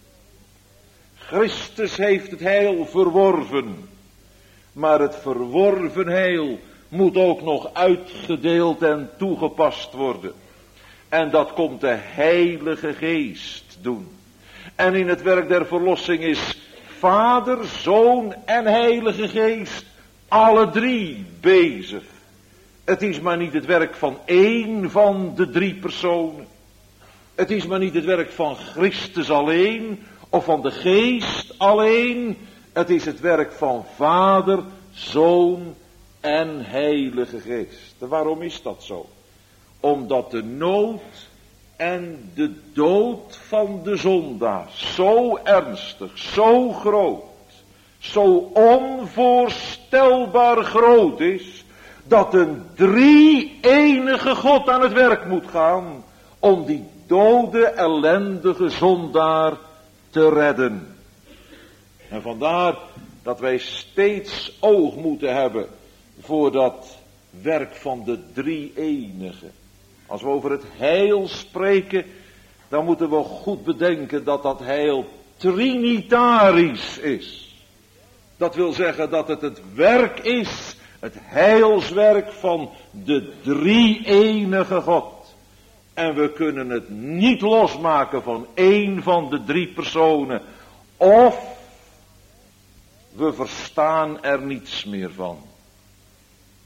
Christus heeft het heil verworven, maar het verworven heil moet ook nog uitgedeeld en toegepast worden. En dat komt de Heilige Geest doen. En in het werk der verlossing is Vader, Zoon en Heilige Geest alle drie bezig. Het is maar niet het werk van één van de drie personen. Het is maar niet het werk van Christus alleen of van de Geest alleen. Het is het werk van Vader, Zoon en Heilige Geest. En waarom is dat zo? Omdat de nood en de dood van de zondaar zo ernstig, zo groot, zo onvoorstelbaar groot is, dat een drie-enige God aan het werk moet gaan om die dode, ellendige zondaar te redden. En vandaar dat wij steeds oog moeten hebben voor dat werk van de drie-enige. Als we over het heil spreken, dan moeten we goed bedenken dat dat heil trinitarisch is. Dat wil zeggen dat het het werk is, het heilswerk van de drie-enige God. En we kunnen het niet losmaken van één van de drie personen. Of we verstaan er niets meer van.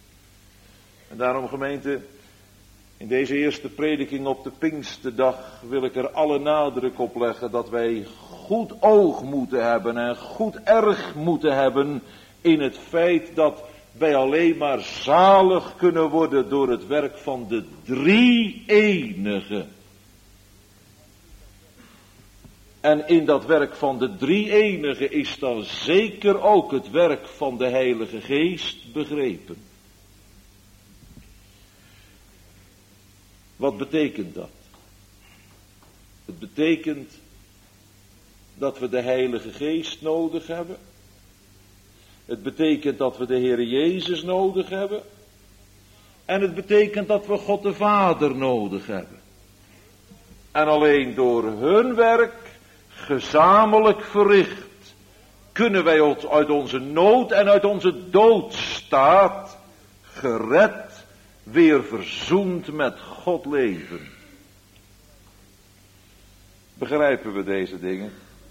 En daarom, gemeente, in deze eerste prediking op de Pinksterdag wil ik er alle nadruk op leggen dat wij goed oog moeten hebben en goed erg moeten hebben in het feit dat wij alleen maar zalig kunnen worden door het werk van de drie-enige. En in dat werk van de drie-enige is dan zeker ook het werk van de Heilige Geest begrepen. Wat betekent dat? Het betekent dat we de Heilige Geest nodig hebben. Het betekent dat we de Heer Jezus nodig hebben. En het betekent dat we God de Vader nodig hebben. En alleen door hun werk, gezamenlijk verricht, kunnen wij ons uit onze nood en uit onze doodstaat gered, weer verzoend met God leven. Begrijpen we deze dingen?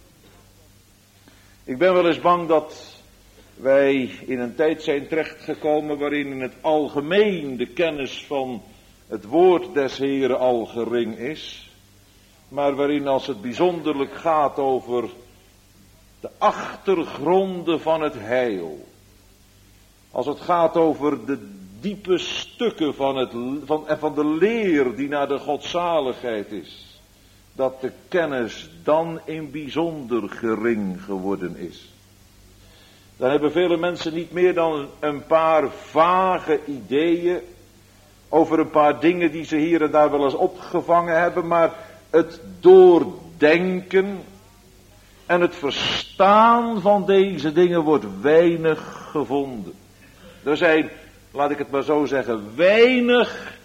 Ik ben wel eens bang dat wij in een tijd zijn terechtgekomen waarin in het algemeen de kennis van het woord des Heren al gering is, maar waarin als het bijzonderlijk gaat over de achtergronden van het heil, als het gaat over de diepe stukken van, het, van, van de leer die naar de godzaligheid is, dat de kennis dan in bijzonder gering geworden is. Dan hebben vele mensen niet meer dan een paar vage ideeën over een paar dingen die ze hier en daar wel eens opgevangen hebben, maar het doordenken en het verstaan van deze dingen wordt weinig gevonden. Er zijn, laat ik het maar zo zeggen, weinig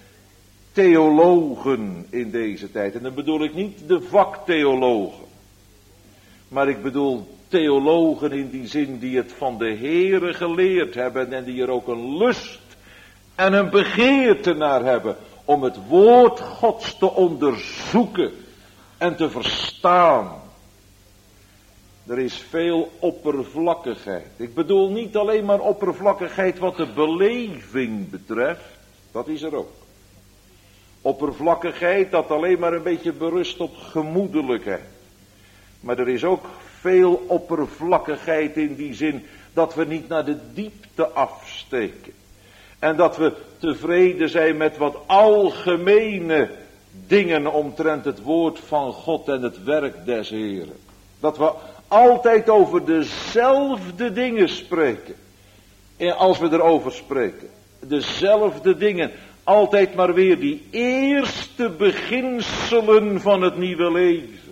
theologen in deze tijd. En dan bedoel ik niet de vaktheologen, maar ik bedoel theologen in die zin die het van de Heere geleerd hebben en die er ook een lust en een begeerte naar hebben om het woord Gods te onderzoeken en te verstaan. Er is veel oppervlakkigheid. Ik bedoel niet alleen maar oppervlakkigheid wat de beleving betreft, dat is er ook. Oppervlakkigheid dat alleen maar een beetje berust op gemoedelijkheid. Maar er is ook veel oppervlakkigheid in die zin dat we niet naar de diepte afsteken. En dat we tevreden zijn met wat algemene dingen omtrent het woord van God en het werk des Heren. Dat we altijd over dezelfde dingen spreken. En als we erover spreken. Dezelfde dingen. Altijd maar weer die eerste beginselen van het nieuwe leven.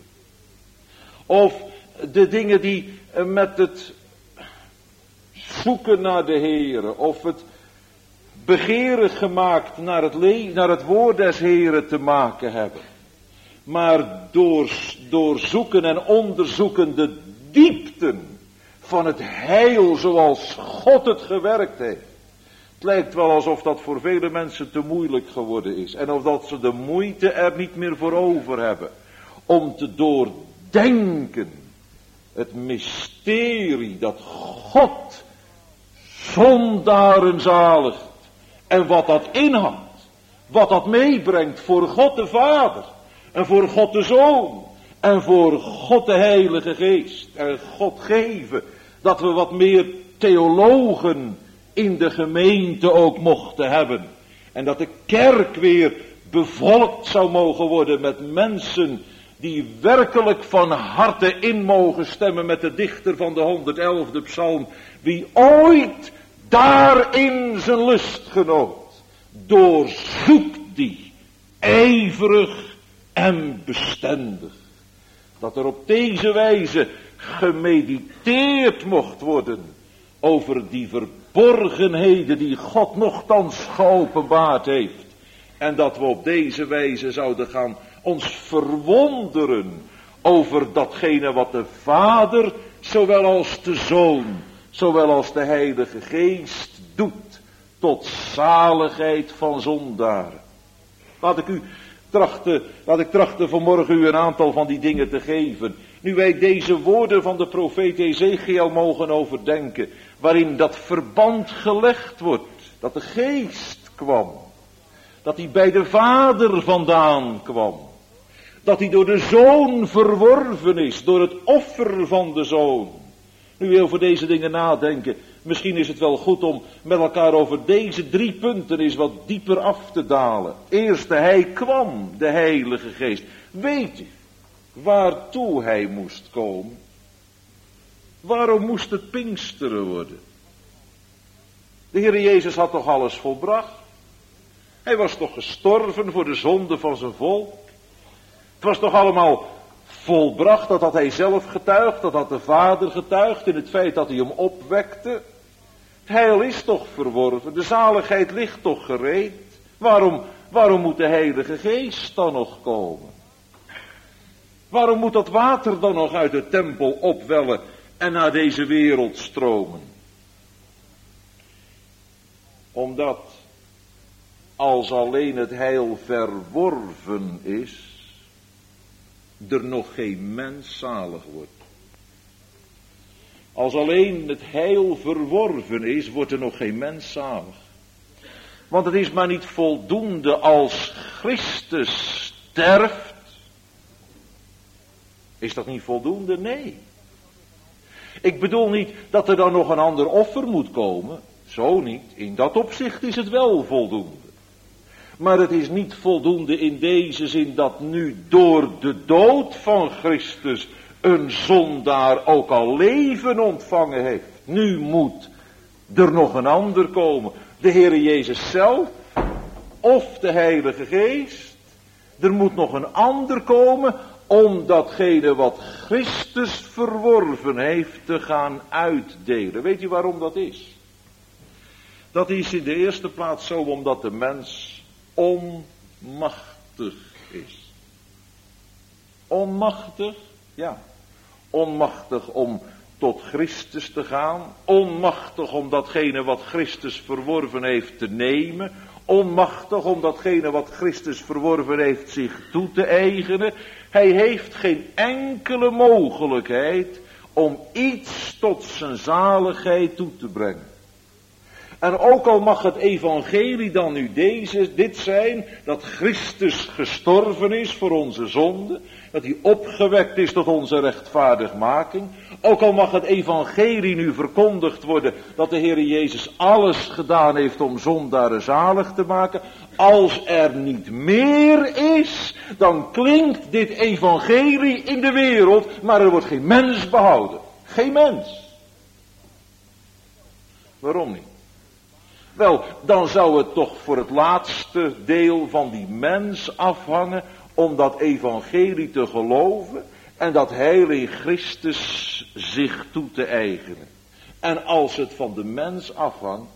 Of de dingen die met het zoeken naar de Heere, of het begeren gemaakt naar het, le- naar het woord des Heeren te maken hebben. Maar door, door zoeken en onderzoeken de diepten van het heil zoals God het gewerkt heeft. Het lijkt wel alsof dat voor vele mensen te moeilijk geworden is. En of dat ze de moeite er niet meer voor over hebben om te doordenken het mysterie dat God zondaren zaligt. En wat dat inhoudt. Wat dat meebrengt voor God de Vader. En voor God de Zoon. En voor God de Heilige Geest. En God geven dat we wat meer theologen in de gemeente ook mochten hebben. En dat de kerk weer bevolkt zou mogen worden met mensen die werkelijk van harte in mogen stemmen met de dichter van de honderdelfde psalm. Wie ooit daarin zijn lust genoot, doorzoekt die ijverig en bestendig. Dat er op deze wijze gemediteerd mocht worden over die verborgenheden die God nochtans geopenbaard heeft. En dat we op deze wijze zouden gaan ons verwonderen over datgene wat de Vader, zowel als de Zoon, zowel als de Heilige Geest doet tot zaligheid van zondaren. Laat ik u trachten, laat ik trachten vanmorgen u een aantal van die dingen te geven. Nu wij deze woorden van de profeet Ezechiel mogen overdenken, waarin dat verband gelegd wordt, dat de Geest kwam. Dat hij bij de Vader vandaan kwam. Dat hij door de Zoon verworven is, door het offer van de Zoon. Nu wil over deze dingen nadenken. Misschien is het wel goed om met elkaar over deze drie punten eens wat dieper af te dalen. Eerst, hij kwam, de Heilige Geest. Weet u waartoe hij moest komen? Waarom moest het Pinksteren worden? De Heer Jezus had toch alles volbracht? Hij was toch gestorven voor de zonde van zijn volk? Het was toch allemaal volbracht, dat had hij zelf getuigd, dat had de Vader getuigd in het feit dat hij hem opwekte. Het heil is toch verworven, de zaligheid ligt toch gereed. Waarom, waarom moet de Heilige Geest dan nog komen? Waarom moet dat water dan nog uit de tempel opwellen en naar deze wereld stromen? Omdat als alleen het heil verworven is, er nog geen mens zalig wordt. Als alleen het heil verworven is, wordt er nog geen mens zalig. Want het is maar niet voldoende als Christus sterft. Is dat niet voldoende? Nee. Ik bedoel niet dat er dan nog een ander offer moet komen. Zo niet. In dat opzicht is het wel voldoende. Maar het is niet voldoende in deze zin dat nu door de dood van Christus een zondaar ook al leven ontvangen heeft. Nu moet er nog een ander komen. De Heere Jezus zelf of de Heilige Geest. Er moet nog een ander komen om datgene wat Christus verworven heeft te gaan uitdelen. Weet u waarom dat is? Dat is in de eerste plaats zo omdat de mens onmachtig is. Onmachtig? Ja. Onmachtig om tot Christus te gaan. Onmachtig om datgene wat Christus verworven heeft te nemen. Onmachtig om datgene wat Christus verworven heeft zich toe te eigenen. Hij heeft geen enkele mogelijkheid om iets tot zijn zaligheid toe te brengen. En ook al mag het evangelie dan nu deze, dit zijn, dat Christus gestorven is voor onze zonde, dat hij opgewekt is tot onze rechtvaardigmaking. Ook al mag het evangelie nu verkondigd worden dat de Heer Jezus alles gedaan heeft om zondaren zalig te maken. Als er niet meer is, dan klinkt dit evangelie in de wereld, maar er wordt geen mens behouden. Geen mens. Waarom niet? Wel, dan zou het toch voor het laatste deel van die mens afhangen om dat evangelie te geloven en dat heil in Christus zich toe te eigenen. En als het van de mens afhangt,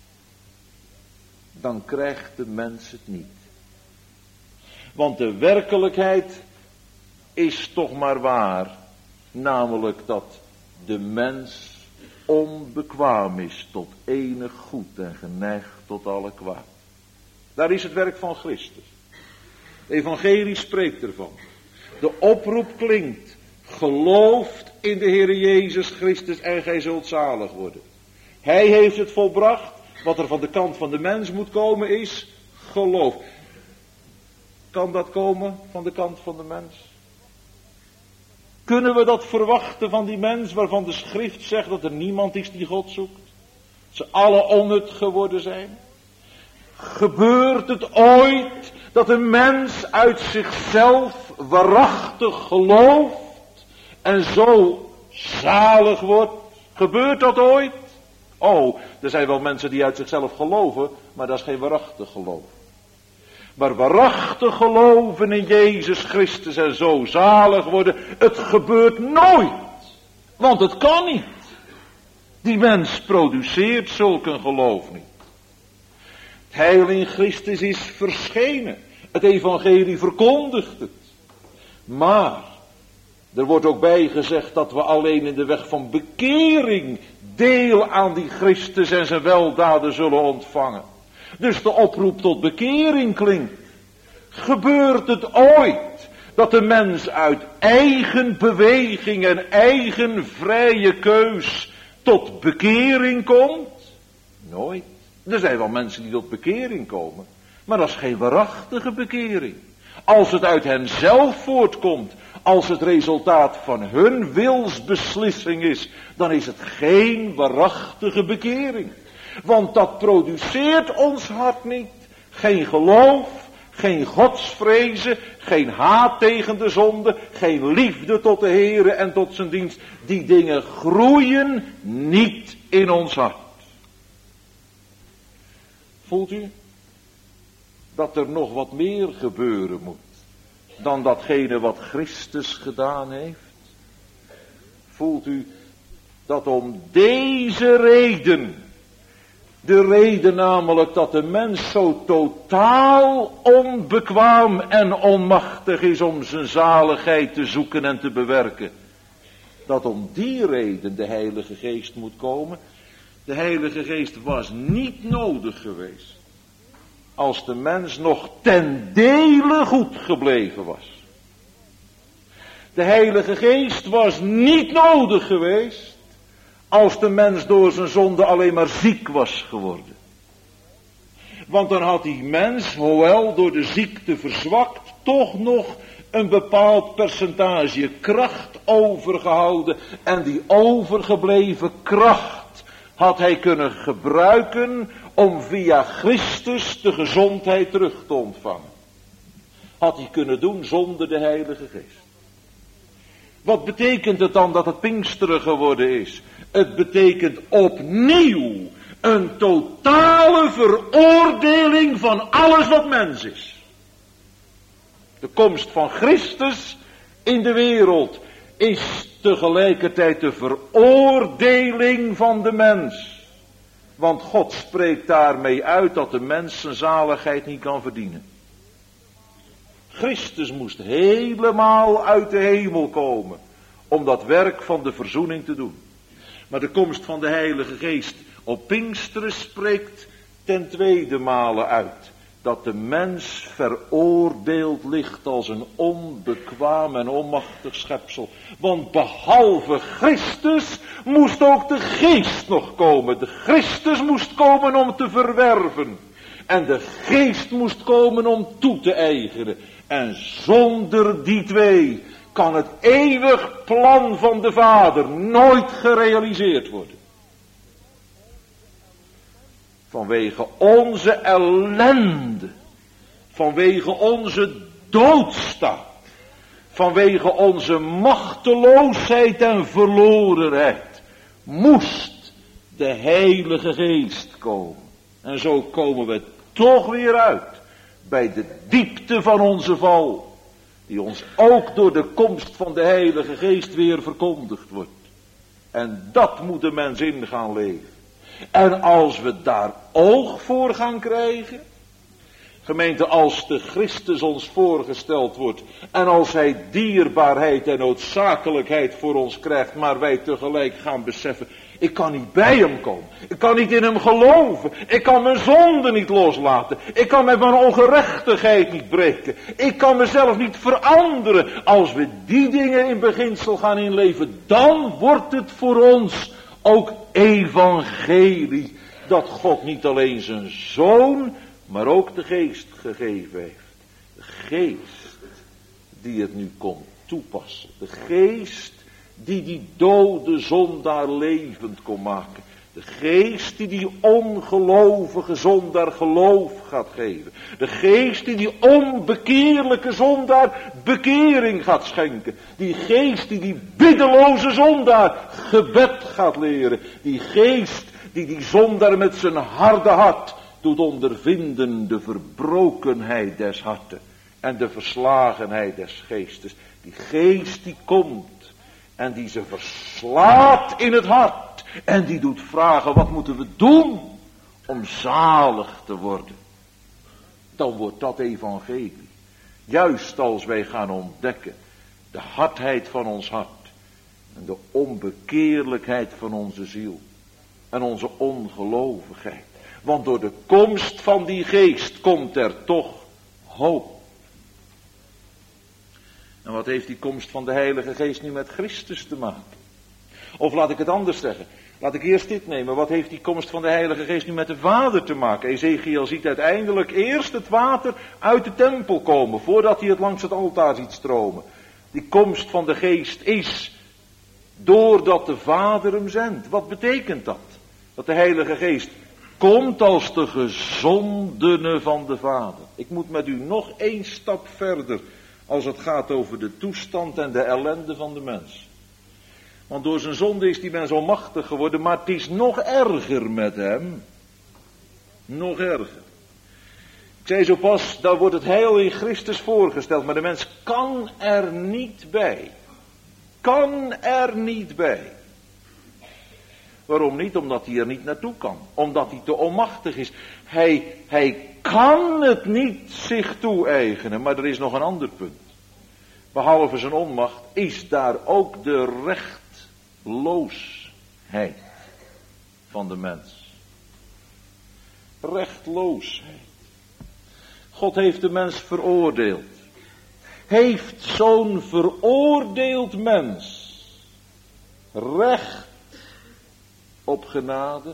dan krijgt de mens het niet. Want de werkelijkheid is toch maar waar, namelijk dat de mens onbekwaam is tot enig goed en geneigd tot alle kwaad. Daar is het werk van Christus. Het evangelie spreekt ervan. De oproep klinkt, gelooft in de Heer Jezus Christus en gij zult zalig worden. Hij heeft het volbracht. Wat er van de kant van de mens moet komen is geloof. Kan dat komen van de kant van de mens? Kunnen we dat verwachten van die mens waarvan de schrift zegt dat er niemand is die God zoekt? Ze alle onnut geworden zijn? Gebeurt het ooit dat een mens uit zichzelf waarachtig gelooft en zo zalig wordt? Gebeurt dat ooit? Oh, er zijn wel mensen die uit zichzelf geloven, maar dat is geen waarachtig geloof. Maar waarachtig geloven in Jezus Christus en zo zalig worden, het gebeurt nooit. Want het kan niet. Die mens produceert zulk een geloof niet. Het heil in Christus is verschenen. Het evangelie verkondigt het. Maar er wordt ook bij gezegd dat we alleen in de weg van bekering deel aan die Christus en zijn weldaden zullen ontvangen. Dus de oproep tot bekering klinkt. Gebeurt het ooit dat de mens uit eigen beweging en eigen vrije keus tot bekering komt? Nooit. Er zijn wel mensen die tot bekering komen, maar dat is geen waarachtige bekering. Als het uit hen zelf voortkomt, als het resultaat van hun wilsbeslissing is, dan is het geen waarachtige bekering. Want dat produceert ons hart niet. Geen geloof, geen godsvrezen, geen haat tegen de zonde, geen liefde tot de Heere en tot zijn dienst. Die dingen groeien niet in ons hart. Voelt u dat er nog wat meer gebeuren moet dan datgene wat Christus gedaan heeft? Voelt u dat om deze reden, de reden namelijk dat de mens zo totaal onbekwaam en onmachtig is om zijn zaligheid te zoeken en te bewerken, dat om die reden de Heilige Geest moet komen? De Heilige Geest was niet nodig geweest als de mens nog ten dele goed gebleven was. De Heilige Geest was niet nodig geweest als de mens door zijn zonde alleen maar ziek was geworden. Want dan had die mens, hoewel door de ziekte verzwakt, toch nog een bepaald percentage kracht overgehouden. En die overgebleven kracht had hij kunnen gebruiken om via Christus de gezondheid terug te ontvangen. Had hij kunnen doen zonder de Heilige Geest. Wat betekent het dan dat het Pinksteren geworden is? Het betekent opnieuw een totale veroordeling van alles wat mens is. De komst van Christus in de wereld is tegelijkertijd de veroordeling van de mens. Want God spreekt daarmee uit dat de mens zijn zaligheid niet kan verdienen. Christus moest helemaal uit de hemel komen om dat werk van de verzoening te doen. Maar de komst van de Heilige Geest op Pinksteren spreekt ten tweede male uit dat de mens veroordeeld ligt als een onbekwaam en onmachtig schepsel. Want behalve Christus moest ook de Geest nog komen. De Christus moest komen om te verwerven. En de Geest moest komen om toe te eigenen. En zonder die twee kan het eeuwig plan van de Vader nooit gerealiseerd worden. Vanwege onze ellende, vanwege onze doodstaat, vanwege onze machteloosheid en verlorenheid, moest de Heilige Geest komen. En zo komen we toch weer uit bij de diepte van onze val, die ons ook door de komst van de Heilige Geest weer verkondigd wordt. En dat moet de mens in gaan leven. En als we daar oog voor gaan krijgen, gemeente, als de Christus ons voorgesteld wordt en als hij dierbaarheid en noodzakelijkheid voor ons krijgt, maar wij tegelijk gaan beseffen, ik kan niet bij hem komen, ik kan niet in hem geloven, ik kan mijn zonde niet loslaten, ik kan met mijn ongerechtigheid niet breken, ik kan mezelf niet veranderen. Als we die dingen in beginsel gaan inleven, dan wordt het voor ons ook evangelie, dat God niet alleen zijn Zoon, maar ook de Geest gegeven heeft. De Geest die het nu komt toepassen. De Geest die die dode zondaar levend kon maken. De Geest die die ongelovige zondaar geloof gaat geven. De Geest die die onbekeerlijke zondaar bekering gaat schenken. Die Geest die die biddeloze zondaar gebed gaat leren. Die Geest die die zondaar met zijn harde hart doet ondervinden de verbrokenheid des harten en de verslagenheid des geestes. Die Geest die komt en die ze verslaat in het hart en die doet vragen, wat moeten we doen om zalig te worden? Dan wordt dat evangelie. Juist als wij gaan ontdekken de hardheid van ons hart en de onbekeerlijkheid van onze ziel en onze ongelovigheid. Want door de komst van die Geest komt er toch hoop. En wat heeft die komst van de Heilige Geest nu met Christus te maken? Of laat ik het anders zeggen. Laat ik eerst dit nemen. Wat heeft die komst van de Heilige Geest nu met de Vader te maken? Ezekiel ziet uiteindelijk eerst het water uit de tempel komen, voordat hij het langs het altaar ziet stromen. Die komst van de Geest is doordat de Vader hem zendt. Wat betekent dat? Dat de Heilige Geest komt als de gezondene van de Vader. Ik moet met u nog één stap verder als het gaat over de toestand en de ellende van de mens. Want door zijn zonde is die mens onmachtig geworden, maar het is nog erger met hem. Nog erger. Ik zei zo pas, daar wordt het heil in Christus voorgesteld, maar de mens kan er niet bij. Kan er niet bij. Waarom niet? Omdat hij er niet naartoe kan. Omdat hij te onmachtig is. Hij, hij kan het niet zich toe-eigenen, maar er is nog een ander punt. Behalve zijn onmacht is daar ook de rechtloosheid van de mens. Rechtloosheid. God heeft de mens veroordeeld. Heeft zo'n veroordeeld mens recht op genade?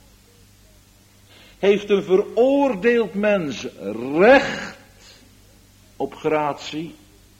Heeft een veroordeeld mens recht op gratie?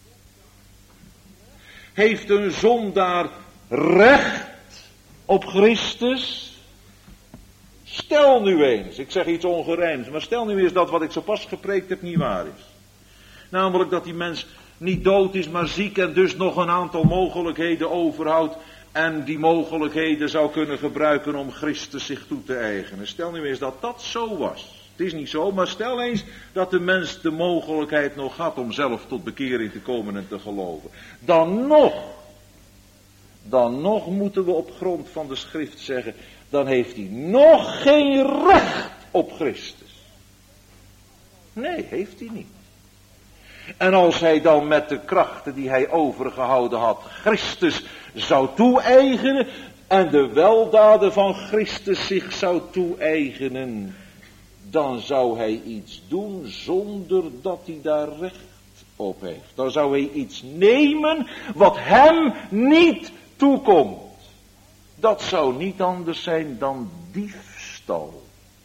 Heeft een zondaar recht op Christus? Stel nu eens, ik zeg iets ongerijmds, maar stel nu eens dat wat ik zo pas gepreekt heb niet waar is. Namelijk dat die mens niet dood is, maar ziek en dus nog een aantal mogelijkheden overhoudt en die mogelijkheden zou kunnen gebruiken om Christus zich toe te eigenen. Stel nu eens dat dat zo was. Het is niet zo, maar stel eens dat de mens de mogelijkheid nog had om zelf tot bekering te komen en te geloven. Dan nog, dan nog moeten we op grond van de schrift zeggen, dan heeft hij nog geen recht op Christus. Nee, heeft hij niet. En als hij dan met de krachten die hij overgehouden had, Christus zou toe-eigenen en de weldaden van Christus zich zou toe-eigenen, dan zou hij iets doen zonder dat hij daar recht op heeft. Dan zou hij iets nemen wat hem niet toekomt. Dat zou niet anders zijn dan diefstal.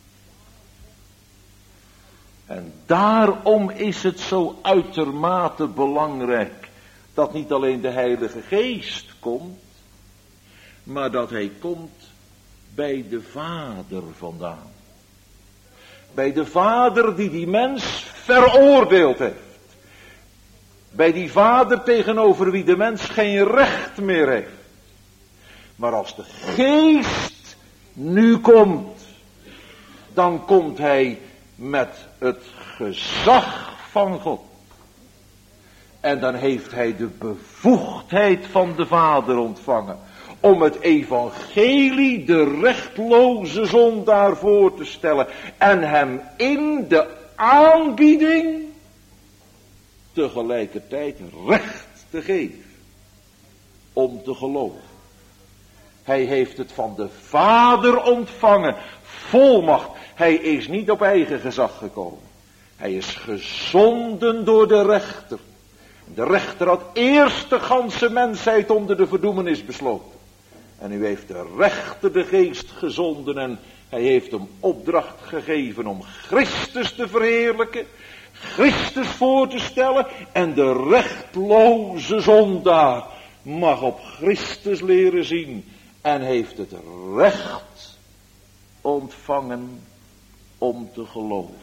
En daarom is het zo uitermate belangrijk dat niet alleen de Heilige Geest komt, maar dat hij komt bij de Vader vandaan. Bij de Vader die die mens veroordeeld heeft. Bij die Vader tegenover wie de mens geen recht meer heeft. Maar als de Geest nu komt, dan komt hij met het gezag van God. En dan heeft hij de bevoegdheid van de Vader ontvangen om het evangelie de rechtloze zondaar voor te stellen en hem in de aanbieding tegelijkertijd recht te geven om te geloven. Hij heeft het van de Vader ontvangen, volmacht. Hij is niet op eigen gezag gekomen. Hij is gezonden door de rechter. De rechter had eerst de ganse mensheid onder de verdoemenis besloten. En nu heeft de rechter de Geest gezonden en hij heeft hem opdracht gegeven om Christus te verheerlijken, Christus voor te stellen en de rechtloze zondaar mag op Christus leren zien en heeft het recht ontvangen om te geloven.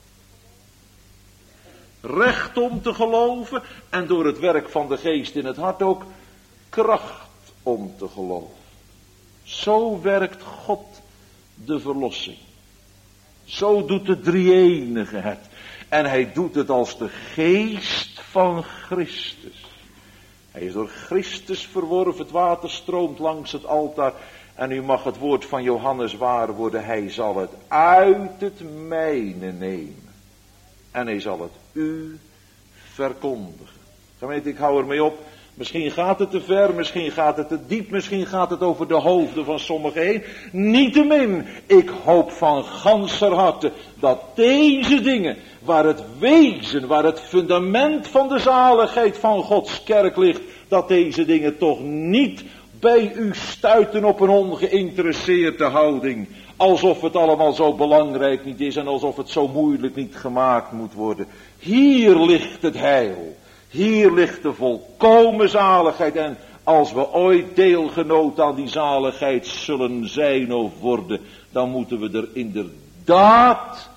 Recht om te geloven en door het werk van de Geest in het hart ook kracht om te geloven. Zo werkt God de verlossing. Zo doet de drie-enige het. En hij doet het als de Geest van Christus. Hij is door Christus verworven, het water stroomt langs het altaar. En u mag het woord van Johannes waar worden, hij zal het uit het mijne nemen. En hij zal het u verkondigen. Gemeente, ik hou ermee op. Misschien gaat het te ver, misschien gaat het te diep, misschien gaat het over de hoofden van sommigen heen. Niettemin, ik hoop van ganser harte dat deze dingen, waar het wezen, waar het fundament van de zaligheid van Gods kerk ligt, dat deze dingen toch niet bij u stuiten op een ongeïnteresseerde houding. Alsof het allemaal zo belangrijk niet is en alsof het zo moeilijk niet gemaakt moet worden. Hier ligt het heil. Hier ligt de volkomen zaligheid. En als we ooit deelgenoot aan die zaligheid zullen zijn of worden, dan moeten we er inderdaad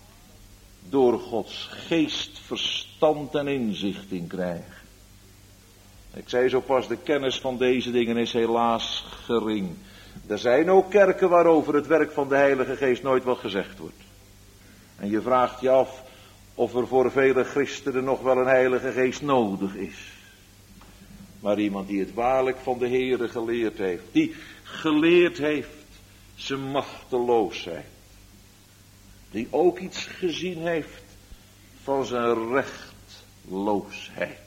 door Gods geest verstand en inzicht in krijgen. Ik zei zo pas, de kennis van deze dingen is helaas gering. Er zijn ook kerken waarover het werk van de Heilige Geest nooit wat gezegd wordt. En je vraagt je af of er voor vele christenen nog wel een Heilige Geest nodig is. Maar iemand die het waarlijk van de Heere geleerd heeft, die geleerd heeft zijn machteloosheid, die ook iets gezien heeft van zijn rechtloosheid,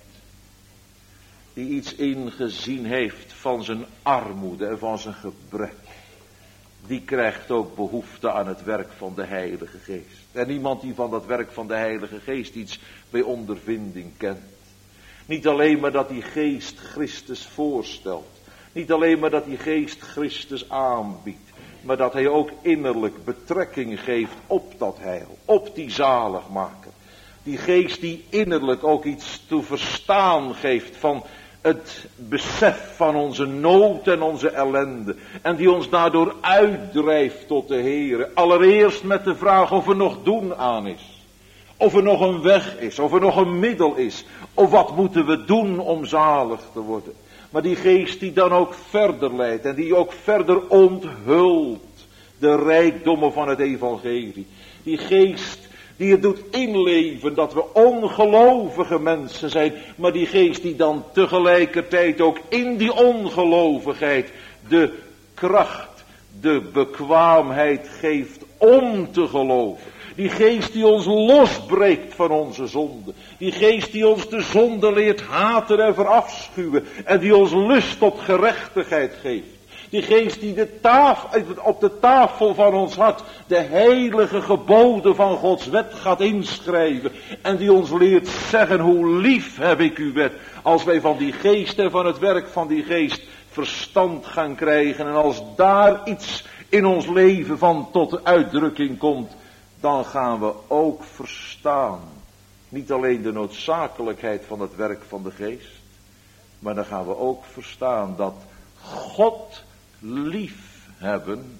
die iets ingezien heeft van zijn armoede en van zijn gebrek, die krijgt ook behoefte aan het werk van de Heilige Geest. En iemand die van dat werk van de Heilige Geest iets bij ondervinding kent. Niet alleen maar dat die geest Christus voorstelt. Niet alleen maar dat die geest Christus aanbiedt. Maar dat hij ook innerlijk betrekking geeft op dat heil. Op die zaligmaker. Die geest die innerlijk ook iets te verstaan geeft van het besef van onze nood en onze ellende. En die ons daardoor uitdrijft tot de Heere. Allereerst met de vraag of er nog doen aan is. Of er nog een weg is. Of er nog een middel is. Of wat moeten we doen om zalig te worden. Maar die geest die dan ook verder leidt. En die ook verder onthult. De rijkdommen van het evangelie. Die geest die het doet inleven dat we ongelovige mensen zijn. Maar die geest die dan tegelijkertijd ook in die ongelovigheid de kracht, de bekwaamheid geeft om te geloven. Die geest die ons losbreekt van onze zonde. Die geest die ons de zonde leert haten en verafschuwen. En die ons lust tot gerechtigheid geeft. Die geest die de tafel, op de tafel van ons hart de heilige geboden van Gods wet gaat inschrijven. En die ons leert zeggen hoe lief heb ik uw wet. Als wij van die geest en van het werk van die geest verstand gaan krijgen. En als daar iets in ons leven van tot uitdrukking komt. Dan gaan we ook verstaan. Niet alleen de noodzakelijkheid van het werk van de geest. Maar dan gaan we ook verstaan dat God lief hebben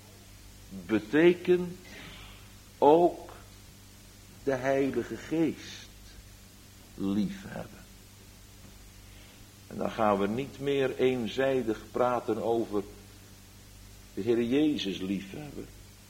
betekent ook de Heilige Geest lief hebben. En dan gaan we niet meer eenzijdig praten over de Heer Jezus lief hebben.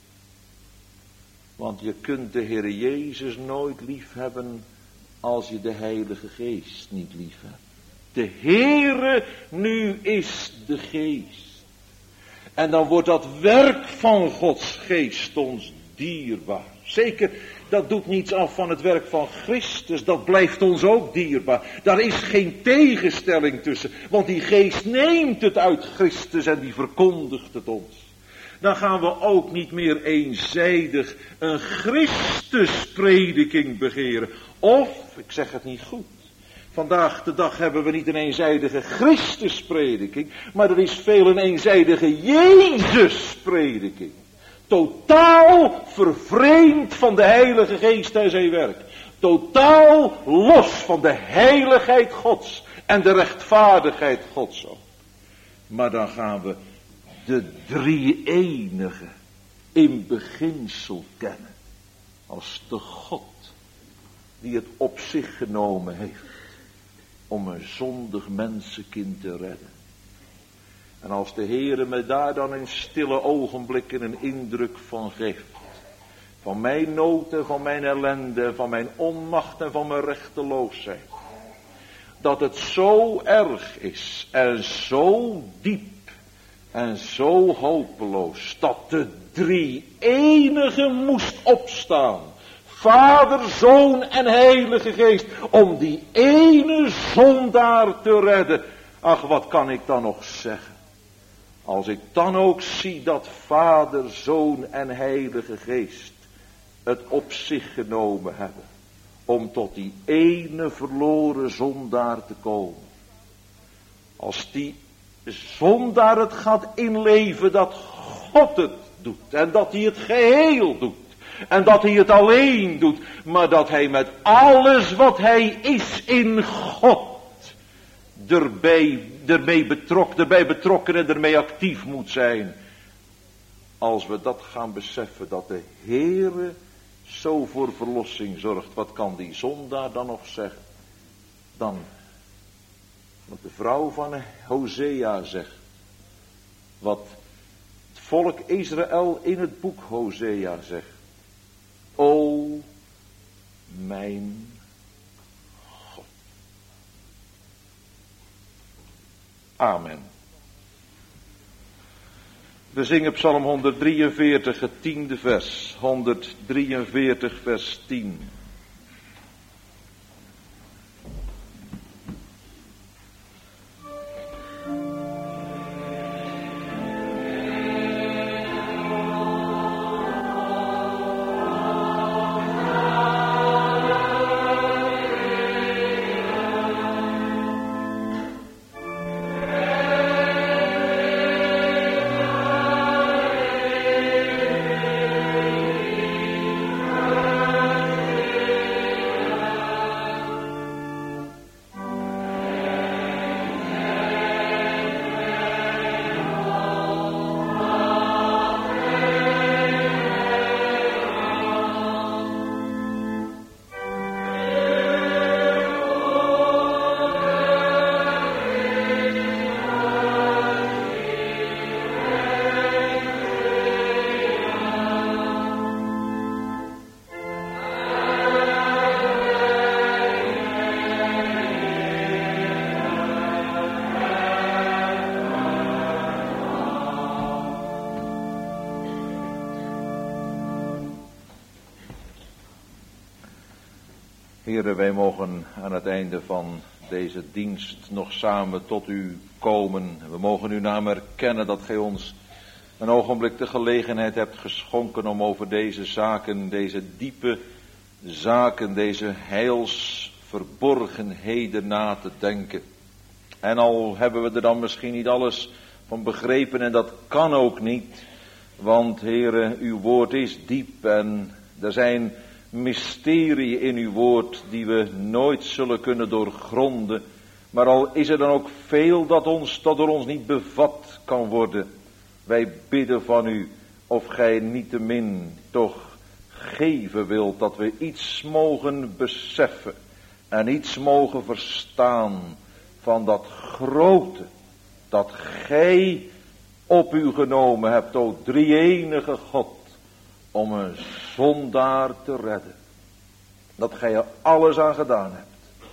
Want je kunt de Heer Jezus nooit lief hebben als je de Heilige Geest niet lief hebt. De Heere nu is de Geest. En dan wordt dat werk van Gods Geest ons dierbaar. Zeker, dat doet niets af van het werk van Christus. Dat blijft ons ook dierbaar. Daar is geen tegenstelling tussen. Want die Geest neemt het uit Christus en die verkondigt het ons. Dan gaan we ook niet meer eenzijdig een Christusprediking begeren. Of, ik zeg het niet goed. Vandaag de dag hebben we niet een eenzijdige Christusprediking, maar er is veel een eenzijdige Jezusprediking. Totaal vervreemd van de Heilige Geest en zijn werk. Totaal los van de heiligheid Gods en de rechtvaardigheid Gods ook. Maar dan gaan we de drie-enige in beginsel kennen. Als de God die het op zich genomen heeft om een zondig mensenkind te redden. En als de Heere me daar dan in stille ogenblikken een indruk van geeft. Van mijn nood en van mijn ellende, van mijn onmacht en van mijn rechteloosheid. Dat het zo erg is en zo diep en zo hopeloos. Dat de drie-enige moest opstaan. Vader, Zoon en Heilige Geest. Om die ene zondaar te redden. Ach, wat kan ik dan nog zeggen? Als ik dan ook zie dat Vader, Zoon en Heilige Geest het op zich genomen hebben. Om tot die ene verloren zondaar te komen. Als die zondaar het gaat inleven dat God het doet. En dat hij het geheel doet. En dat hij het alleen doet. Maar dat hij met alles wat hij is in God erbij, ermee betrokken, erbij betrokken en ermee actief moet zijn. Als we dat gaan beseffen, dat de Heere zo voor verlossing zorgt. Wat kan die zondaar dan nog zeggen? Dan wat de vrouw van Hosea zegt. Wat het volk Israël in het boek Hosea zegt. O mijn God. Amen. We zingen Psalm honderddrieënveertig, het tiende vers. honderddrieënveertig, vers tien. Heren, wij mogen aan het einde van deze dienst nog samen tot u komen. We mogen uw naam erkennen dat gij ons een ogenblik de gelegenheid hebt geschonken om over deze zaken, deze diepe zaken, deze heilsverborgenheden na te denken. En al hebben we er dan misschien niet alles van begrepen, en dat kan ook niet, want Heren, uw woord is diep en er zijn mysterie in uw woord die we nooit zullen kunnen doorgronden. Maar al is er dan ook veel dat ons, dat door ons niet bevat kan worden. Wij bidden van u of gij niettemin toch geven wilt dat we iets mogen beseffen en iets mogen verstaan van dat grote dat gij op u genomen hebt, o drie-enige God, om een zondaar te redden. Dat gij er alles aan gedaan hebt.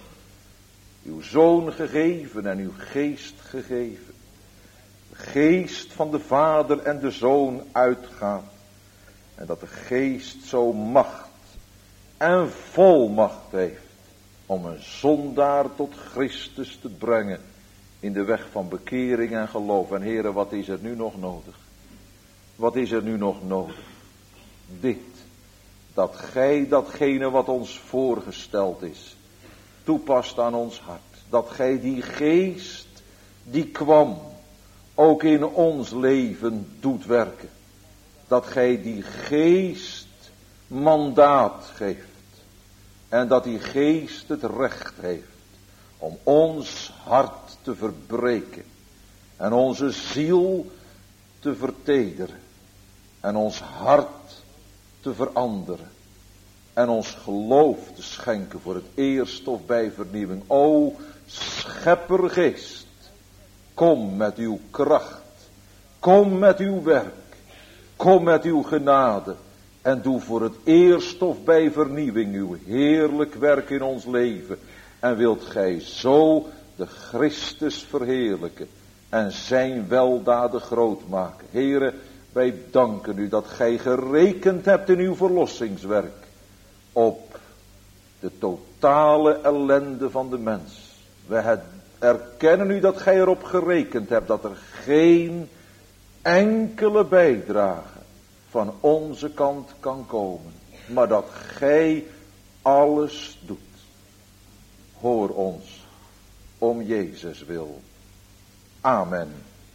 Uw zoon gegeven en uw geest gegeven. De geest van de vader en de zoon uitgaat. En dat de geest zo macht en volmacht heeft om een zondaar tot Christus te brengen in de weg van bekering en geloof. En Heere, wat is er nu nog nodig? Wat is er nu nog nodig? Dit, dat gij datgene wat ons voorgesteld is, toepast aan ons hart. Dat gij die geest, die kwam, ook in ons leven doet werken. Dat gij die geest mandaat geeft. En dat die geest het recht heeft om ons hart te verbreken. En onze ziel te vertederen. En ons hart te veranderen. En ons geloof te schenken voor het eerst of bij vernieuwing. O scheppergeest, kom met uw kracht. Kom met uw werk. Kom met uw genade. En doe voor het eerst of bij vernieuwing uw heerlijk werk in ons leven. En wilt gij zo de Christus verheerlijken. En zijn weldaden groot maken. Heere, wij danken u dat gij gerekend hebt in uw verlossingswerk. Op de totale ellende van de mens. We erkennen u dat gij erop gerekend hebt. Dat er geen enkele bijdrage van onze kant kan komen. Maar dat gij alles doet. Hoor ons om Jezus wil. Amen.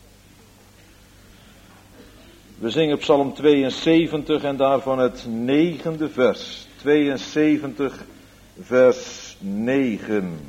We zingen Psalm tweeënzeventig en daarvan het negende vers. tweeënzeventig vers negen.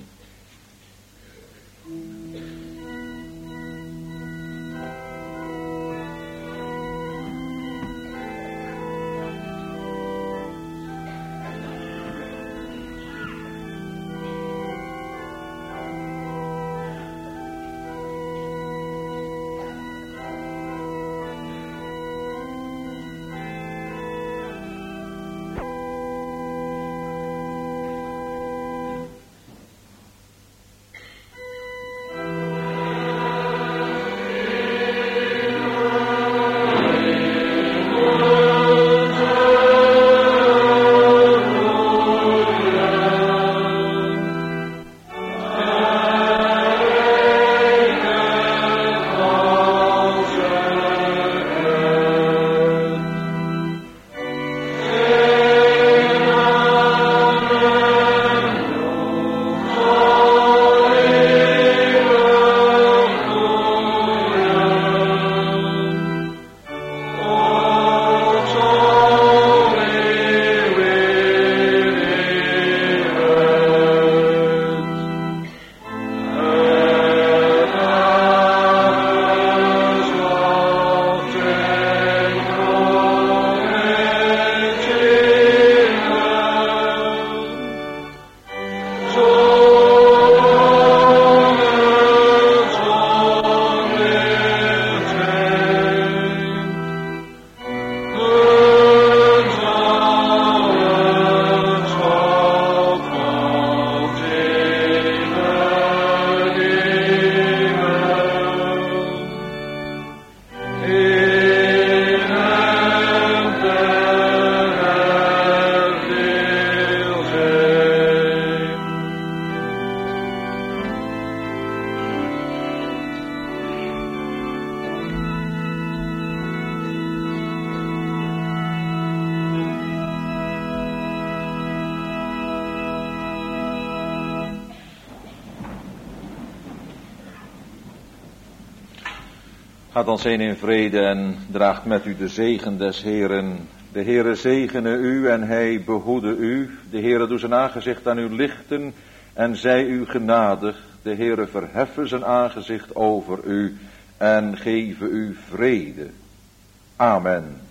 Gaat ons heen in vrede en draagt met u de zegen des Heeren. De Heere zegene u en hij behoede u. De Heere doet zijn aangezicht aan u lichten en zij u genadig. De Heere verheffen zijn aangezicht over u en geven u vrede. Amen.